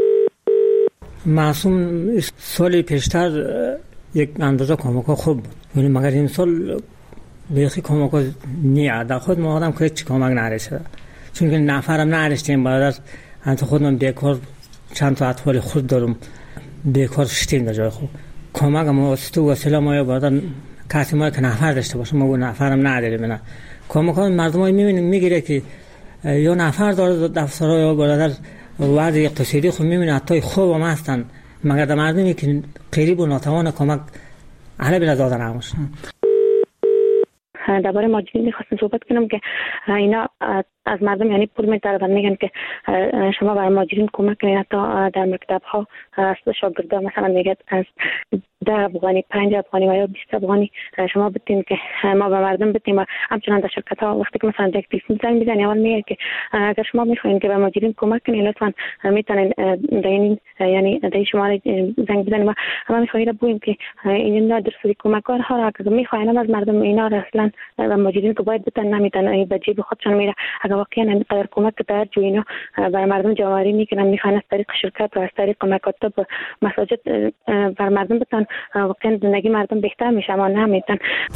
معصوم سال پیشتر یک اندازه کمک خوب بود، ولی مگر این سال بیخی کمک نیه. در خود ما آدم که هیچ کمک نرسیده، چون که نفرم نرسیدیم. بعد از خودم بیکار چند تا اطفال خود دارم، بیکار شدیم در جای خوب. کمک ما تو وسیله ما بعد کسی ما که نفر داشته باشه، ما نفرم نداریم. نه کمک مردمای میبینیم میگیره که یا نفر داره دفترها یا برادر وضع اقتصادی خود میبینه حتی خوب هم هستن، مگر در مردمی که قریب و ناتوان کمک علی بلا دادن همشن. درباره مهاجرین می‌خواستم صحبت کنم که اینا از مردم یعنی پول می‌طلبن، میگن که شما برای مهاجرین کمک کنید. حتی در مکتب‌ها از شاگردان مثلا میگه از 10 افغانی 5 افغانی و یا 20 افغانی شما بدین که ما به مردم بدیم. و همچنان در شرکت‌ها وقتی که مثلا یک تلفن زنگ میزنه اول میگه که اگر شما می‌خواین که به مهاجرین کمک کنید لطفاً میتونین یعنی در شماره زنگ بزنید. و ما می‌خوایم بگیم که اینا درستی کمک‌ها را که می‌خواین از مردم اینا اصلا و مهاجرین که باید بتن نمیتونن به جیب خودشون میره. اگر واقعا اینقدر کمک در جو اینا برای مردم جمع‌آوری میکنن، میخوان از طریق شرکت و از طریق مکاتب و مساجد بر مردم بتن، واقعا زندگی مردم بهتر میشه. اما نمیتن.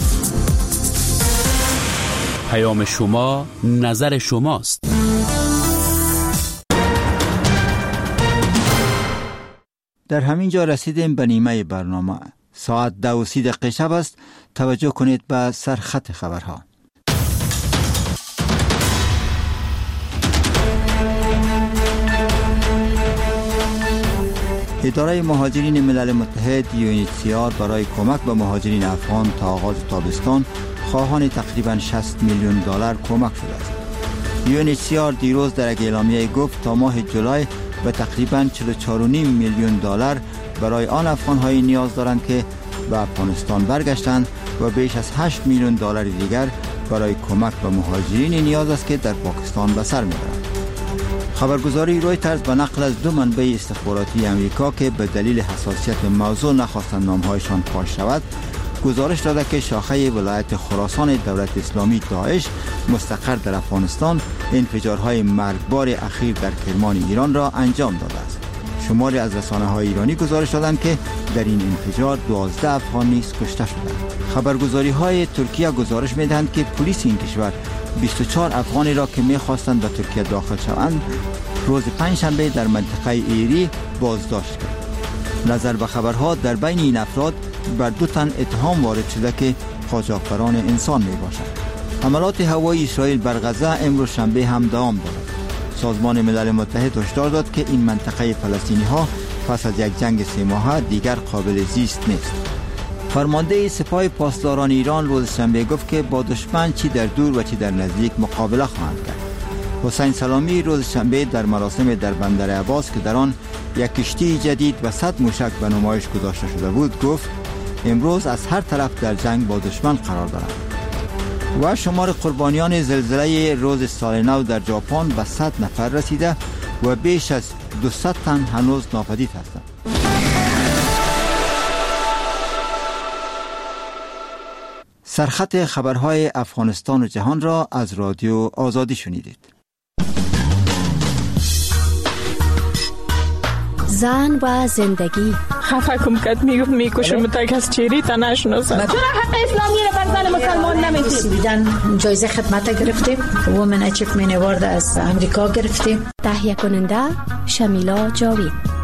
پیام شما نظر شماست. در همین جا رسیدیم به نیمه برنامه. ساعت 2:30 شب است. توجه کنید به سرخط خبرها. اداره مهاجرین ملل متحد UNHCR برای کمک به مهاجرین افغان تا آغاز تابستان خواهان تقریباً 60 میلیون دلار کمک شده است. UNHCR دیروز در یک اعلامیه گفت تا ماه جولای به تقریباً 44.5 میلیون دلار برای آن افغان‌های نیاز دارند که به افغانستان برگشتند و بیش از 8 میلیون دلار دیگر برای کمک به مهاجرین نیاز است که در پاکستان به سر می‌برند. خبرگزاری رویترز به نقل از 2 منبع استخباراتی امریکا که به دلیل حساسیت موضوع نخواستند نامهایشان فاش شود، گزارش داده که شاخه ولایت خراسان دولت اسلامی داعش مستقر در افغانستان انفجارهای مرگبار اخیر در کرمان ایران را انجام داده است. شماری از رسانه‌های ایرانی گزارش دادند که در این انفجار 12 افغان نیز کشته شدند. خبرگزاری‌های ترکیه گزارش می‌دهند که پلیس این کشور 24 افغانی را که می‌خواستند به ترکیه داخل شوند روز پنجشنبه در منطقه ایری بازداشت کرد. نظر به خبرها در بین این افراد بر 2 تن اتهام وارد شده که قاچاقبران انسان میباشند. حملات هوایی اسرائیل بر غزه امروز شنبه هم دوام دارد. سازمان ملل متحد هشدار داد که این منطقه فلسطینی‌ها پس از یک جنگ 3 ماهه دیگر قابل زیست نیست. فرمانده سپاه پاسداران ایران روز شنبه گفت که با دشمن چی در دور و چی در نزدیک مقابله خواهند کرد. حسین سلامی روز شنبه در مراسم در بندر عباس که در آن یک کشتی جدید و 100 موشک به نمایش گذاشته شده بود گفت امروز از هر طرف در جنگ با دشمن قرار دارند. و شمار قربانیان زلزله روز سال نو در ژاپن به 100 نفر رسیده و بیش از 200 تن هنوز ناپدید هستند. سرخط خبرهای افغانستان و جهان را از رادیو آزادی شنیدید. زن و زندگی. خفه کم کت میگفت میکشم تا کس چیری تا نشناسد. چرا حق اسلامی را بر زن مسلمان نمیدید؟ دیدن جایزه خدمت گرفتیم. وومن اچیومنت اوارد از امریکا گرفتیم. تهیه کننده شمیلا جاوید.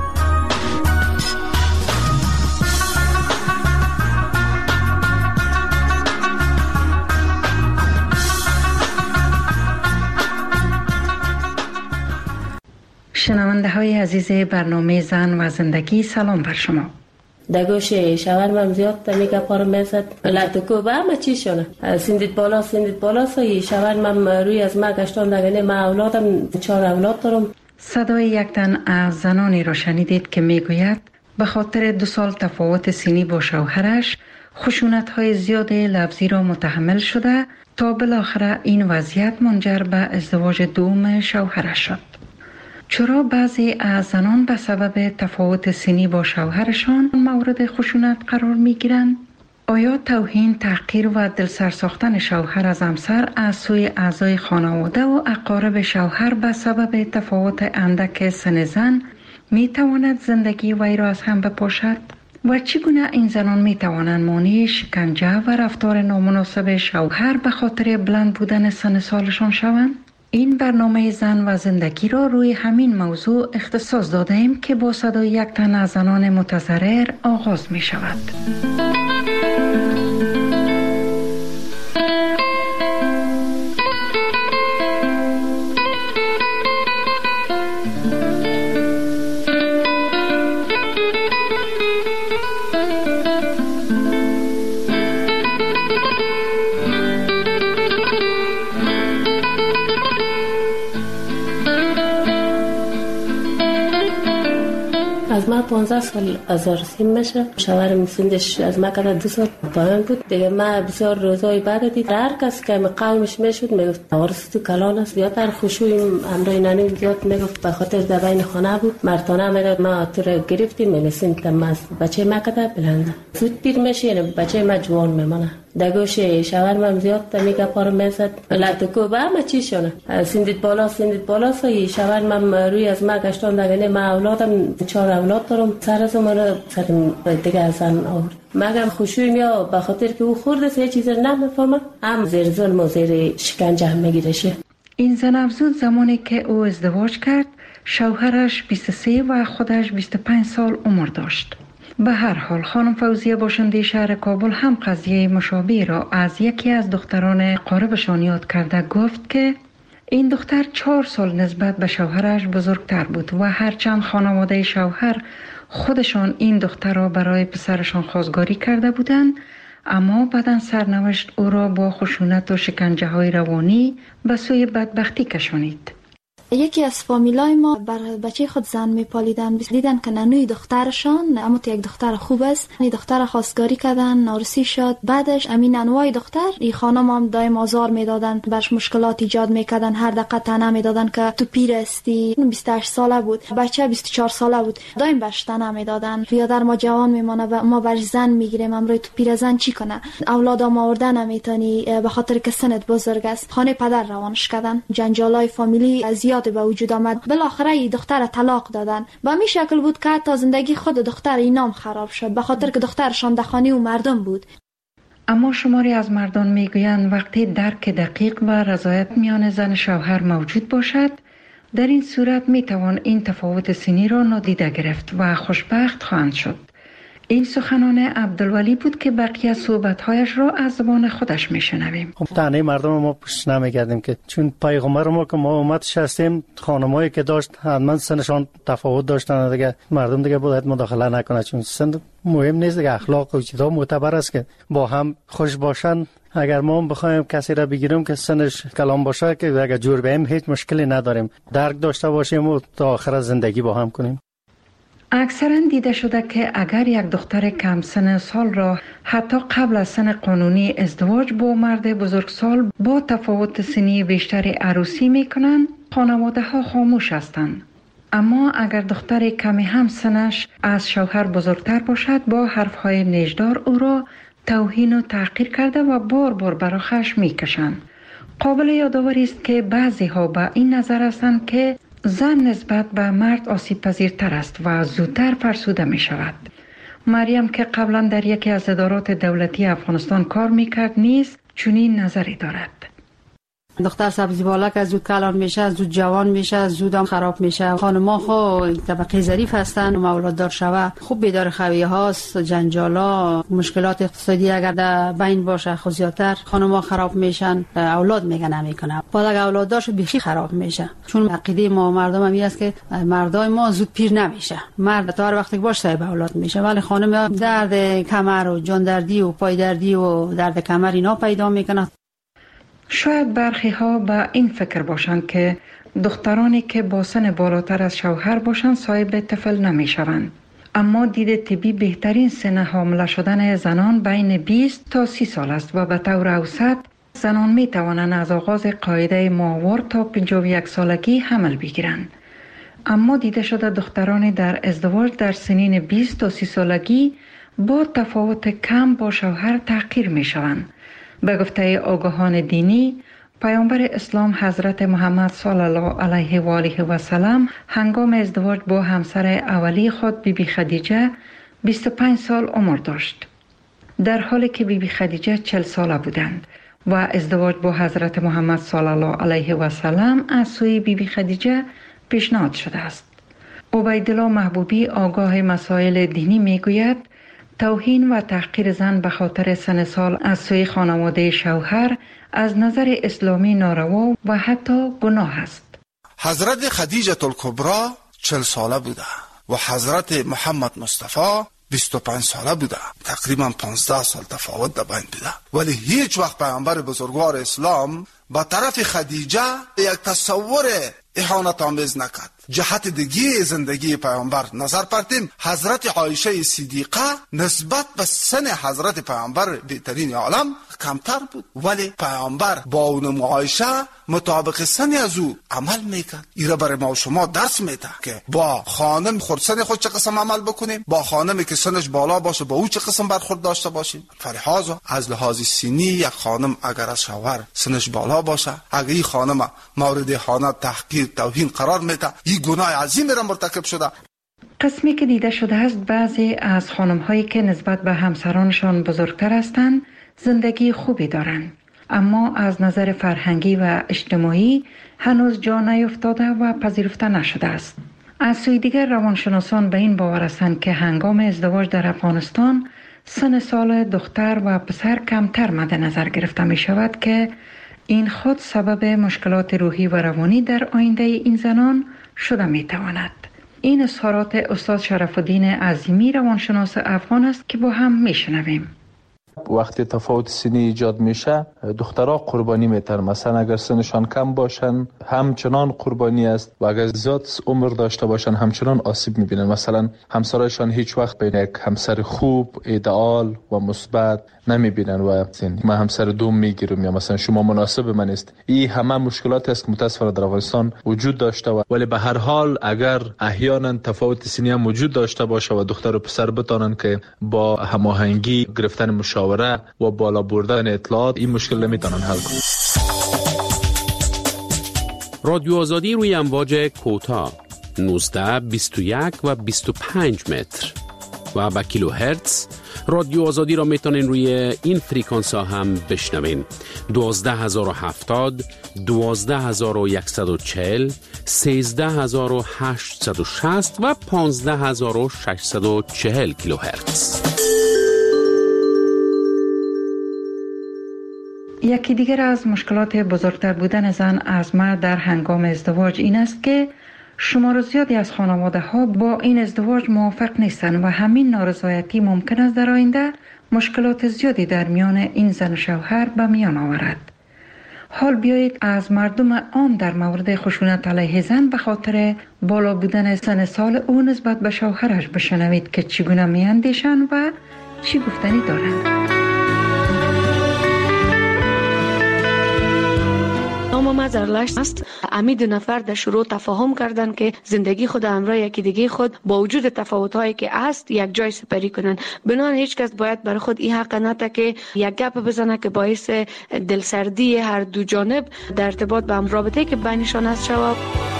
شنونده های عزیز برنامه زن و زندگی، سلام بر شما. دگوش شاورمم زیاد تا میگه پارم میزد لطکو با همه چی شونه سندید بالا سایی شاورمم روی از ما گشتان دگنه ما اولادم 4 اولاد دارم. صدای یک تن از زنانی را شنیدید که میگوید به خاطر 2 سال تفاوت سنی با شوهرش خشونت های زیاد لفظی را متحمل شده تا بالاخره این وضعیت منجر به ازدواج دوم شوهرش شد. چرا بعضی از زنان به سبب تفاوت سنی با شوهرشان مورد خشونت قرار می گیرند؟ آیا توهین، تحقیر و دلسر ساختن شوهر از همسر از سوی اعضای خانواده و اقارب شوهر به سبب تفاوت اندک سن زن می تواند زندگی وی را از هم بپاشد؟ و چگونه این زنان می توانند مانع شکنجه و رفتار نامناسب شوهر به خاطر بلند بودن سن سالشان شوند؟ این برنامه زن و زندگی را روی همین موضوع اختصاص داده ایم که با صدای یک تن از زنان متضرر آغاز می شود. 15 سال از عروسی میشه. شوهرم سنش از ما کده 2 سال پایین بود دیگه. ما بسیار روزای بعد دید هر کس که قومش میشد میگفت عروس تو کلان است. زیادتر خشوع امرای نانی زیاد میگفت به خاطر در بین خانه بود. مرتانه میگفت ما تو رو گرفتیم میرسیم تماس بچه ما کده بلنده زود پیر میشه یعنی بچه ما جوان میمونه. دگوش شوهرم زیاد میگه پارو میزد لاتو با ما چی شونه سندید بالا سوی شوهرم روی از ما گشتان دیگه. ما اولادم 4 اولاد دارم. سر از ما سرم دیگه از زن آورد. مگم خوشویم یا به خاطر که او خورده سه چیز نمیفهمه هم زیر ظلم و زیر شکنجه هم میگیرشه. این زن افزود زمانی که او ازدواج کرد شوهرش 23 و خودش 25 سال عمر داشت. به هر حال خانم فوزیه باشنده شهر کابل هم قضیه مشابه را از یکی از دختران قاربشان یاد کرده. گفت که این دختر 4 سال نسبت به شوهرش بزرگتر بود و هرچند خانواده شوهر خودشان این دختر را برای پسرشان خواستگاری کرده بودند، اما بعداً سرنوشت او را با خشونت و شکنجه های روانی به سوی بدبختی کشانید. یکی از فامیلای ما بر بچه خود زن میپالیدن، دیدن که ننوی دخترشان اما تو یک دختر خوب است، این دختر خواستگاری کردن، نارسی شد. بعدش امین ننوای دختر این خانم هم دایم آزار میدادن، برش مشکلات ایجاد میکردن، هر دقیقه طعنه میدادن که تو پیر استی. 28 ساله بود، بچه 24 ساله بود، دایم برش طعنه میدادن. بیادر ما جوان میمونه و ما برش زن میگیریم، امروز تو پیر زن چی کنه؟ اولادام آوردن نمیتونی به خاطر که سنت بزرگ است. خانه پدر روانش کردن. جنجالای فامیلی زیاد به وجود آمد. بالاخره این دختر طلاق دادن. به می شکل بود که تا زندگی خود دختر اینام خراب شد به خاطر که دخترشان در خانه و مردم بود. اما شماری از مردان میگویند وقتی درک دقیق و رضایت میان زن شوهر موجود باشد، در این صورت میتوان این تفاوت سنی را نادیده گرفت و خوشبخت خواهند شد. این سخنان عبدالولی بود که بقیه صحبت‌هایش را از زبان خودش میشنویم. تنه مردم ما پشت نمیگردیم که چون پیغمبر ما که ما امتش هستیم، خانمایی که داشت حتما سنشان تفاوت داشتن دیگه، مردم دیگه باید مداخله نکنه چون سن مهم نیست دیگه. اخلاق و چیزا معتبر است که با هم خوش باشن. اگر ما بخوایم کسی را بگیریم که سنش کلام باشه که اگر جور بیم هیچ مشکلی نداریم، درک داشته باشیم و تا آخر زندگی با هم کنیم. اکثرا دیده شده که اگر یک دختر کم سن سال را حتی قبل از سن قانونی ازدواج با مرد بزرگسال با تفاوت سنی بیشتری عروسی میکنند، خانواده ها خاموش هستند. اما اگر دختر کمی هم سنش از شوهر بزرگتر باشد، با حرفهای نیشدار او را توهین و تحقیر کرده و بار بار برای خشم میکشند. قابل یادآوری است که بعضی ها به این نظر هستند که زن نسبت به مرد آسیب پذیرتر است و زودتر فرسوده می شود. مریم که قبلا در یکی از ادارات دولتی افغانستان کار میکرد نیز چنین نظری دارد. دختر سبزی بالا که زود کلان میشه، زود جوان میشه، زودم خراب میشه. خانم‌ها خو طبقه ظریف هستن، اولاد دار شوه خوب بیدار خویه هاست، جنجالا، مشکلات اقتصادی اگر در بین باشه خو زیادتر خانم‌ها خراب میشن، اولاد میگه نمیکنه. بعد اگر اولاد داشت بیخی خراب میشه. چون عقیده ما مردم هم است که مردای ما زود پیر نمیشه. مرد تا هر وقتی باشه صاحب اولاد میشه، ولی خانم درد کمر و جان دردی و پای دردی و درد کمر اینا پیدا میکنه. شاید برخی ها به این فکر باشند که دخترانی که با سن بالاتر از شوهر باشند صاحب طفل نمی شوند. اما دید طبی بهترین سن حامله شدن زنان بین 20 تا 30 سال است و به طور اوسط زنان می توانند از آغاز قاعده ماهوار تا 51 سالگی حمل بگیرند. اما دیده شده دخترانی در ازدواج در سنین 20 تا 30 سالگی با تفاوت کم با شوهر تحقیر می شوند. به گفته آگاهان دینی، پیامبر اسلام حضرت محمد صلی الله علیه و آله و سلم هنگام ازدواج با همسر اولی خود بیبی خدیجه 25 سال عمر داشت، در حالی که بیبی خدیجه 40 ساله بودند و ازدواج با حضرت محمد صلی الله علیه و سلم از سوی بیبی خدیجه پیشنهاد شده است. عبیدالله محبوبی آگاه مسائل دینی میگوید توهین و تحقیر زن به خاطر سن سال از سوی خانواده شوهر از نظر اسلامی ناروا و حتی گناه است. حضرت خدیجه الکبری 40 ساله بوده و حضرت محمد مصطفی 25 ساله بوده. تقریبا 15 سال تفاوت در بین بوده، ولی هیچ وقت پیامبر بزرگوار اسلام با طرف خدیجه یک تصور اهانت آمیز نکرد. جهت دیگه زندگی پیامبر نظر پرتیم، حضرت عایشه صدیقه نسبت به سن حضرت پیامبر بهترین عالم کمتر بود، ولی پیامبر با اون عایشه مطابق سن از او عمل میکرد. ایره برای ما و شما درس میده که با خانم خودسن خود چه قسم عمل بکنیم، با خانمی که سنش بالا باشه با او چه قسم برخورد داشته باشیم. فلحاظا از لحاظ سنی یک خانم اگر از شوهر سنش بالا باشه، اگر این خانم مورد اهانت، تحقیر، توهین قرار میده، این گناه عظیمی را مرتکب شده. قسمی که دیده شده است بعضی از خانم‌هایی که نسبت به همسرانشان بزرگتر هستند زندگی خوبی دارند، اما از نظر فرهنگی و اجتماعی هنوز جا نیفتاده و پذیرفته نشده است. از سوی دیگر روانشناسان به این باور هستند که هنگام ازدواج در افغانستان سن سال دختر و پسر کمتر مد نظر گرفته می شود که این خود سبب مشکلات روحی و روانی در آینده این زنان شده می تواند. این اظهارات استاد شرف الدین عظیمی روانشناس افغان است که با هم می شنویم. وقتی تفاوت سنی ایجاد میشه دخترها قربانی میتن، مثلا اگر سنشان کم باشن همچنان قربانی است و اگر زیاد عمر داشته باشن همچنان آسیب میبینن. مثلا همسرایشان هیچ وقت بین یک همسر خوب، ایدئال و مثبت نمیبینن و ما همسر دوم میگیرم یا مثلا شما مناسب من است. این همه مشکلات است که متاسفانه در افغانستان وجود داشته ولی به هر حال اگر احیانا تفاوت سنی هم وجود داشته باشه و دختر و پسر بتانن که با هماهنگی گرفتن مشاوره و بالا بردن اطلاعات این مشکل نمیتونن حل کنن. رادیو آزادی روی امواج کوتاه 19 21 و 25 متر و با کیلوهرتز رادیو آزادی را میتونین روی این فریکانس ها هم بشنوین. 12070 12140 13860 و 15640 کیلوهرتز. یکی دیگر از مشکلات بزرگتر بودن زن از مرد در هنگام ازدواج این است که شمار زیادی از خانواده ها با این ازدواج موافق نیستند و همین نارضایتی ممکن است در آینده مشکلات زیادی در میان این زن و شوهر به میان آورد. حال بیایید از مردم عام در مورد خشونت علیه زن به خاطر بالا بودن سن سال او نسبت به شوهرش بشنوید که چگونه میاندیشند و چی گفتنی دارند. نام زرلشت است. امی دو نفر در شروع تفاهم کردند که زندگی خود همراه یکی دیگه خود با وجود تفاوت‌هایی که است یک جای سپری کنن. بنابراین هیچ کس باید برای خود این حق نده که یک گپ بزنه که باعث دلسردی هر دو جانب در ارتباط به هم رابطه که بینشان است شود.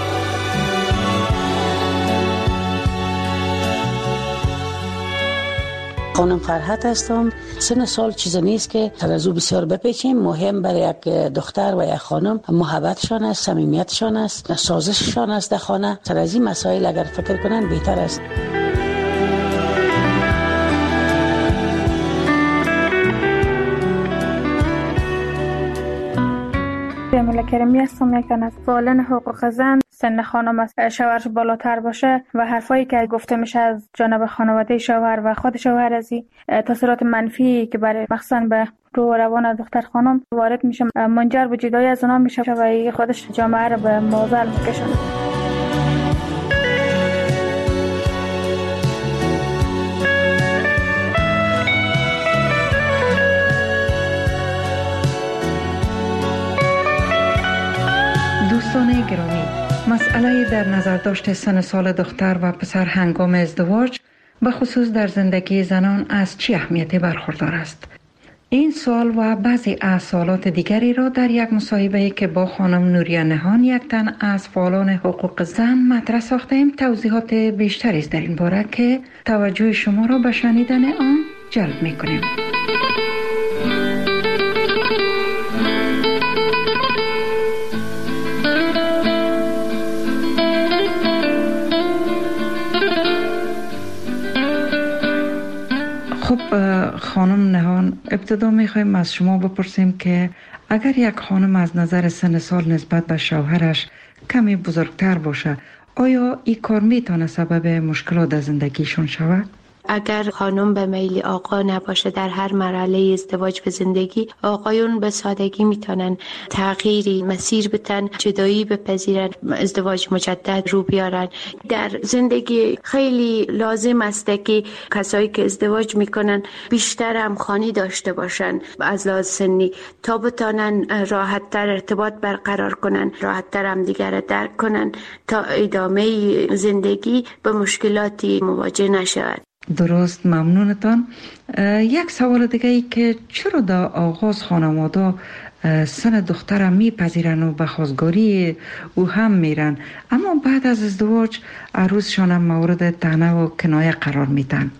خانم فرحت هستم. سن سال چیز نیست که از او بسیار بپیچیم. مهم برای یک دختر و یک خانم محبتشان است، صمیمیتشان است، سازششان است در خانه. سر از این مسائل اگر فکر کنن بهتر است. جمیله کریمی هستم. یکن از فعالان حقوق زن. سن خانم است شوهرش بالاتر باشه و حرفایی که گفته میشه از جانب خانواده شوهر و خود شوهر از تاثیرات منفی که برای مخصوصا به روح و روان دختر خانم وارد میشه منجر به جدایی از اونها میشه و خودش جامعه رو به معضل میکشونه. دوستان گرامی، مسئله در نظر داشت سن سال دختر و پسر هنگام ازدواج به خصوص در زندگی زنان از چه اهمیتی برخوردار است؟ این سوال و بعضی از سوالات دیگری را در یک مصاحبه که با خانم نوریه نهان یک تن از فعالان حقوق زن مطرح ساختیم توضیحات بیشتری است در این باره که توجه شما را به شنیدن آن جلب می‌کنیم. خب خانم نهان، ابتدا میخوایم از شما بپرسیم که اگر یک خانم از نظر سن سال نسبت به شوهرش کمی بزرگتر باشه آیا این کار میتونه سبب مشکلات در زندگیشون شود؟ اگر خانم به میل آقا نباشه در هر مرحله ازدواج به زندگی، آقایون به سادگی میتونن تغییری مسیر بتن، جدایی بپذیرن، ازدواج مجدد رو بیارن. در زندگی خیلی لازم است که کسایی که ازدواج میکنن بیشتر همخوانی داشته باشن از لحاظ سنی تا بتونن راحت‌تر ارتباط برقرار کنن، راحت‌تر هم دیگر درک کنن تا ادامه زندگی به مشکلاتی مواجه نشود. درست، ممنونتان. یک سوال دیگه ای که چرا در آغاز خانواده سن دختر میپذیرن و به خواستگاری او هم میرن، اما بعد از ازدواج عروسشان هم مورد طعنه و کنایه قرار میدن؟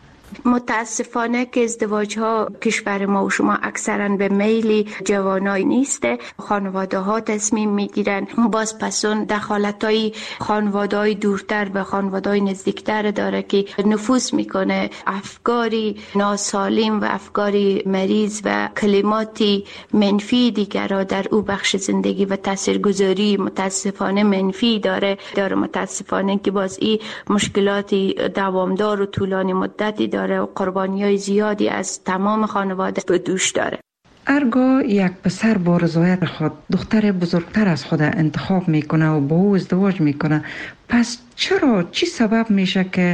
متاسفانه که ازدواج ها کشور ما و شما اکثرا به میل جوانای نیسته. خانواده ها تصمیم میگیرن، باز پسون دخالت های خانواده های دورتر به خانواده های نزدیکتر داره که نفوذ میکنه، افکاری ناسالم و افکاری مریض و کلماتی منفی دیگر را در او بخش زندگی و تاثیرگذاری متاسفانه منفی داره. متاسفانه که باز این مشکلاتی دوامدار و طولانی مدتی داره و قربانی‌های زیادی از تمام خانواده به دوش داره. ارگاه یک پسر با رضایت خود دختر بزرگتر از خود انتخاب میکنه و با او ازدواج میکنه، پس چی سبب میشه که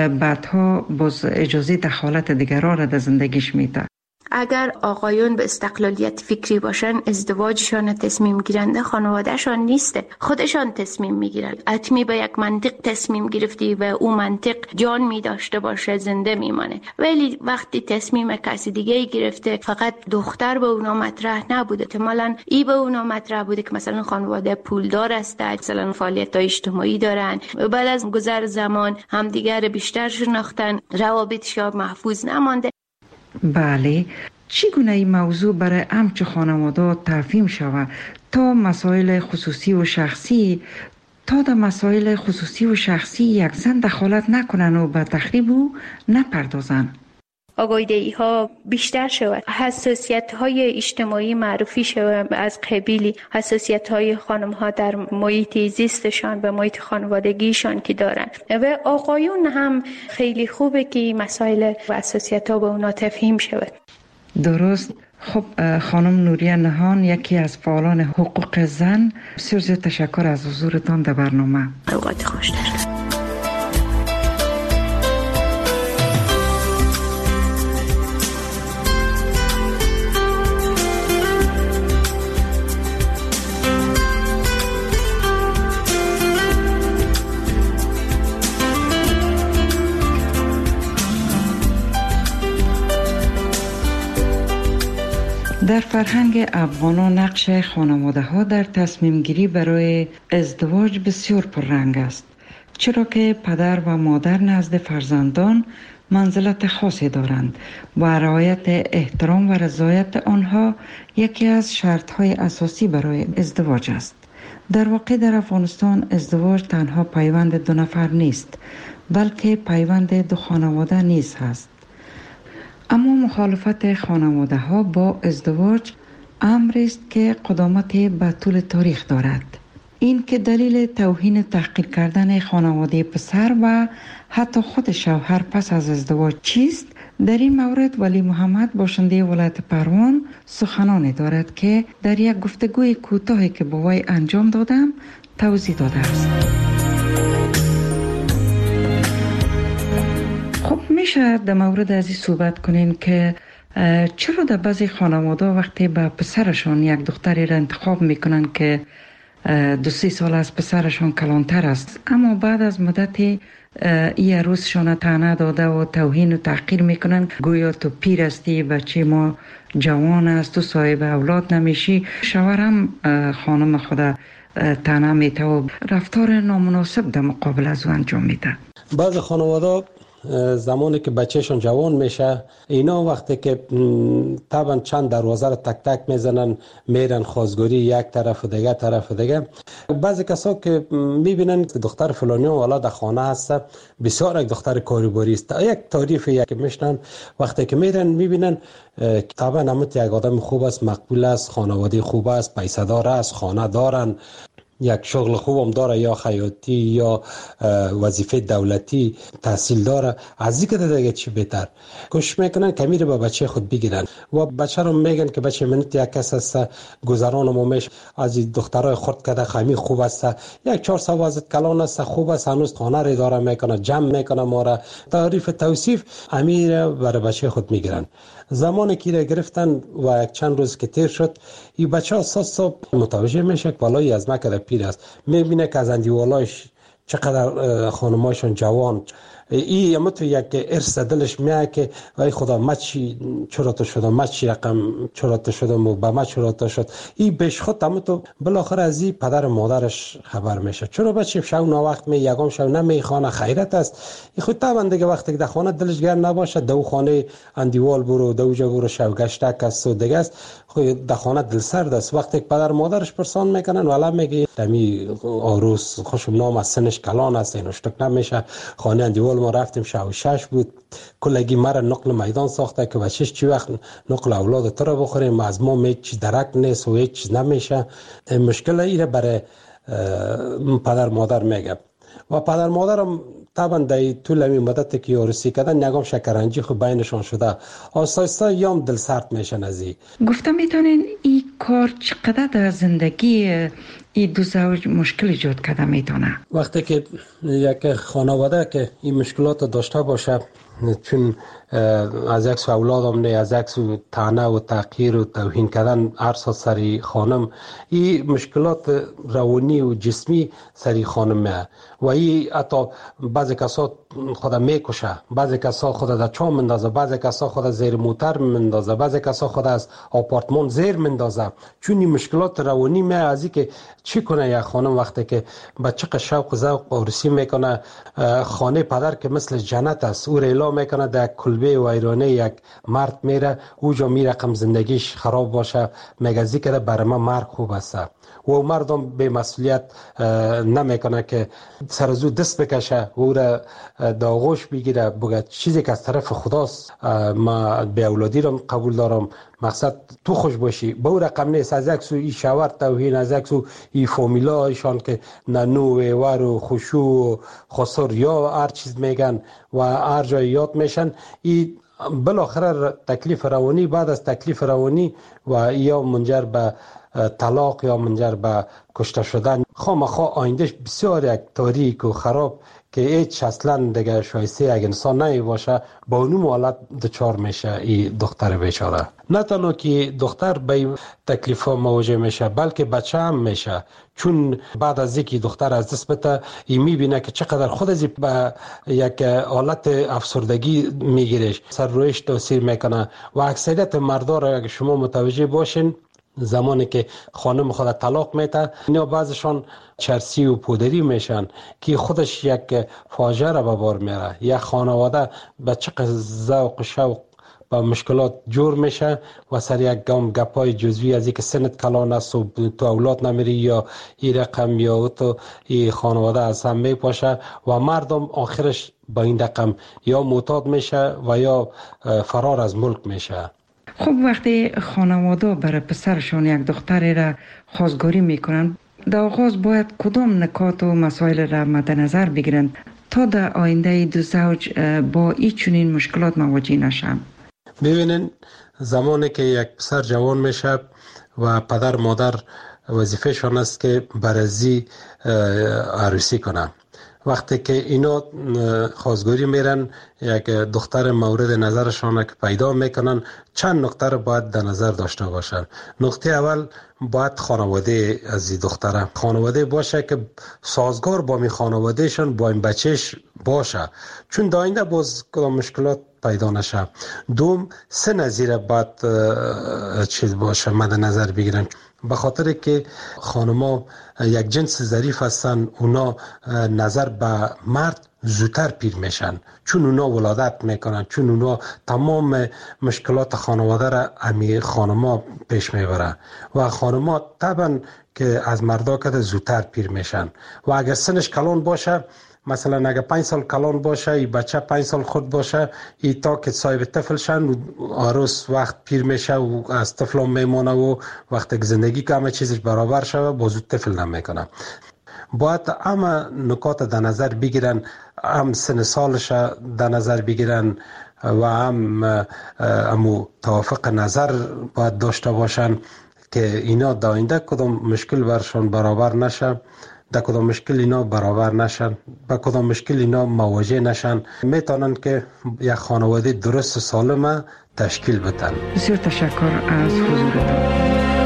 بعدها باز اجازه دخالت دیگران را در زندگیش میده؟ اگر آقایون به استقلالیت فکری باشن، ازدواجشان تصمیم گیرنده خانوادهشان نیسته، خودشان تصمیم میگیرن. حتمی به یک منطق تصمیم گرفتی و او منطق جان می داشته باشه زنده میمانه. ولی وقتی تصمیم کسی دیگه گرفته، فقط دختر به اونا مطرح نبوده، احتمالاً ای به اونا مطرح بوده که مثلا خانواده پولدار است، مثلا فعالیت‌های اجتماعی دارن، بعد از گذر زمان همدیگر بیشتر شناختن، روابطشان محفوظ نمانده. بله، چگونه این موضوع برای همچه خانواده تفهیم شود تا مسائل خصوصی و شخصی یک زن دخالت نکنن و به تخریب او نپردازن؟ آگاهی ها بیشتر شود، حساسیت های اجتماعی معرفی شود از قبیل حساسیت های خانم ها در محیط زیستشان و محیط خانوادگیشان که دارن، و آقایون هم خیلی خوبه که مسائل و حساسیت ها به اونا تفهیم شود. درست. خب خانم نوریه نهان، یکی از فعالان حقوق زن، بسیار زیاد تشکر از حضورتان در برنامه. اوقات خوش دارد. در فرهنگ افغانان نقش خانواده ها در تصمیم گیری برای ازدواج بسیار پررنگ است، چرا که پدر و مادر نزد فرزندان منزلت خاصی دارند و رعایت احترام و رضایت آنها یکی از شرط های اساسی برای ازدواج است. در واقع در افغانستان ازدواج تنها پیوند دو نفر نیست، بلکه پیوند دو خانواده نیز هست. اما مخالفت خانواده ها با ازدواج امری است که قدامت به طول تاریخ دارد. این که دلیل توهین تحقیر کردن خانواده پسر و حتی خود شوهر پس از ازدواج چیست؟ در این مورد ولی محمد باشنده ولایت پروان سخنانی دارد که در یک گفتگوی کوتاهی که با وی انجام دادم توضیح داده است. خب میشه در مورد از این صحبت کنین که چرا در بعضی خانواده وقتی به پسرشان یک دختری را انتخاب میکنن که 2-3 سال از پسرشان کلانتر است، اما بعد از مدتی ای عروسشان طعنه داده و توهین و تحقیر میکنن، گویا تو پیر هستی، بچه ما جوان است، تو صاحب اولاد نمیشی. شوهرم خانم خود طعنه میده و رفتار نامناسب در مقابل از او انجام میده. بعض خانواده زمانی که بچهشون جوان میشه، اینا وقتی که طبعا چند دروازه رو تک تک میزنن، میرن خواستگاری یک طرف و دیگه طرف و دیگه. بعضی کسا که میبینن که دختر فلانی والا در خانه هست، بسیار یک دختر کاریگاری است، یک تعریف یک میشنن، وقتی که میرن میبینن طبعا همت یک آدم خوب است، مقبول است، خانواده خوب است، پیسه دار است، خانه دارن، یک شغل خوبم داره یا خیاطی یا وظیفه دولتی تحصیل داره، از این که دیگه چی بهتر کوشش میکنن که میره با بچه خود بگیرن و بچه رو میگن که بچه منت یک کس است گذران مومش از دخترای خرد کرده خمی خوب است، یک 400 وازت کلان است خوب است، هنوز خانه را اداره میکنه، جمع میکنه، ما را تعریف توصیف امیر برای بچه خود میگیرن. زمانی که را گرفتن و یک چند روز که تیر شد، این بچه اساس متوجه میشه که بالای از مکه پیر است، میبینه که از اندیوالایش چقدر خانمایشون جوان، ای اما تو یک ارث دلش میاد که ای خدا ما چی چرا شدم، ما چی رقم چرا شدم و با ما چرا شد. ای بهش خود اما تو بالاخره از این پدر و مادرش خبر میشه، چرا بچه شو نا وقت می یگام شو نمیخوانه خیرت است. ای خود طبعا دیگه وقتی که در خانه دلش گرم نباشه دو خانه اندیوال برو دو جا برو شو گشتک است و دیگه است خود در خانه دل سرد است. وقتی که پدر مادرش پرسان میکنن والا میگه دمی عروس خوشم نام از سنش کلان است اینو شتک نمیشه، خانه اندیوال ما رفتیم شو 6 بود کلگی مرا نقل میدان ساخته که بچهش چی وقت نقل اولاد تو رو بخوریم، از ما هیچ درک نیست و هیچ نمیشه. مشکل ایره برای پدر مادر میگه و پدر مادرم طبعا در طول این مدت که عروسی کردن نگام شکرنجی خود بینشان شده، آسایسته یام دل سرد میشن از این. گفتم میتونین این کار چقدر در زندگی این دو زوج مشکل ایجاد کرده میتونه؟ وقتی که یک خانواده که این مشکلات داشته باشه، چون از یک سو اولادم نه، از یک سو طعنه و تحقیر و توهین کردن ارسا سری خانم، این مشکلات روانی و جسمی سری خانم میه و این حتی بعضی کسا خدا میکشه، بعضی کسا خدا در چاه مندازه، بعضی کسا خدا زیر موتر مندازه، بعضی کسا خدا از آپارتمان زیر مندازه، چون این مشکلات روانی میه. از این که چی کنه یک خانم وقتی که بچه شوق و ذوق عروسی میکنه، خانه پدر که مثل جنت است، او ریلا میکنه در کلبه و ایرانه یک مرد میره اوجا میره کم زندگیش خراب باشه، میگه که برای من مرد خوب است و مردم به مسئولیت نمیکنه که سرزو دست بکشه و او را داغوش بگیره بگه چیزی که از طرف خداست، ما به اولادی رو قبول دارم، مقصد تو خوش باشی. به او رقم نیست. از یک سو ای شاور توهین، از یک سو ای فامیلا ایشان که ننو و ور و خوشو و خسر یا هر چیز میگن و هر جای یاد میشن، ای بالاخره تکلیف روانی بعد از تکلیف روانی و یا منجر به طلاق یا منجر به کشته شدن. خواه آیندهش بسیار یک تاریک و خراب که هیچ اصلا دیگه شایسته یک انسان نمی باشه، با اونم حالت دچار میشه این دختر بیچاره. نه تنها که دختر به تکلیف ها مواجه میشه بلکه بچه هم میشه، چون بعد از اینکه دختر از دست بده این میبینه که چقدر خود از به یک حالت افسردگی میگیرش، سر رویش تاثیر میکنه و اکثریت مردا را اگه شما متوجه باشین زمانی که خانم خود طلاق میده اینا بعضشان چرسی و پودری میشن که خودش یک فاجعه را به بار میاره. یک خانواده به چقدر ذوق و شوق با مشکلات جور میشه و سر یک گپای جزوی از اینکه سنت کلان است و تو اولاد نمیری یا این رقم یا تو این خانواده از هم میپاشه و مردم آخرش با این رقم یا معتاد میشه و یا فرار از ملک میشه. خب وقتی خانواده برای پسرشون یک دختری را خواستگاری میکنن، در آغاز باید کدام نکات و مسائل را مد نظر بگیرن تا در آینده دو زوج با این چنین مشکلات مواجه نشن؟ ببینین زمانی که یک پسر جوان میشه و پدر مادر وظیفه‌شان است که برازی عروسی کنن، وقتی که اینا خواستگاری میرن یک دختر مورد نظرشان که پیدا میکنن، چند نکته رو باید در نظر داشته باشن. نکته اول باید خانواده از این دختره خانواده باشه که سازگار با می خانوادهشان با این بچهش باشه، چون در آینده باز کدام مشکلات پیدا نشه. دوم سن زیر باید چیز باشه مد نظر بگیرن، به خاطر که خانما یک جنس ظریف هستن، اونا نظر به مرد زودتر پیر میشن، چون اونا ولادت میکنن، چون اونا تمام مشکلات خانواده را امی خانما پیش میبرن و خانما طبعا که از مردا که زودتر پیر میشن و اگر سنش کلان باشه مثلا اگه 5 سال کلان باشه، این بچه 5 سال خود باشه، این تا که صاحب طفل شن عروس وقت پیر میشه و از طفل میمونه و وقتی که زندگی که همه چیزش برابر شده بازو طفل نمیکنه. باید همه نکات در نظر بگیرن، هم سن سالش در نظر بگیرن و هم توافق نظر باید داشته باشن که اینا در آینده کدام مشکل برشان برابر نشه، در کدام مشکل اینا برابر نشن، با کدام مشکل اینا مواجه نشن، میتونن که یک خانواده درست و سالم تشکیل بدن. بسیار تشکر از حضورتان.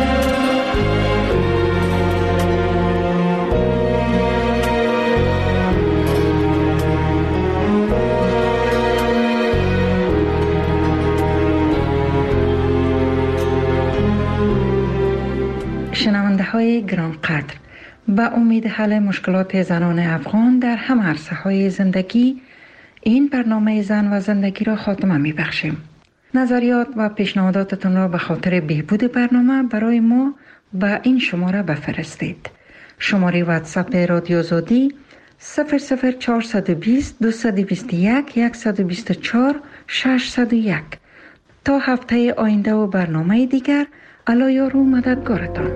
شنونده های گرانقدر، با امید حل مشکلات زنان افغان در همه عرصه های زندگی، این برنامه زن و زندگی را خاتمه می بخشیم. نظریات و پیشنهاداتتون را به خاطر بهبود برنامه برای ما به این شماره بفرستید. شماره واتساپ رادیو آزادی 00420 221 124 601. تا هفته آینده و برنامه دیگر، الله یار و مددگارتان.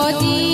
آزادی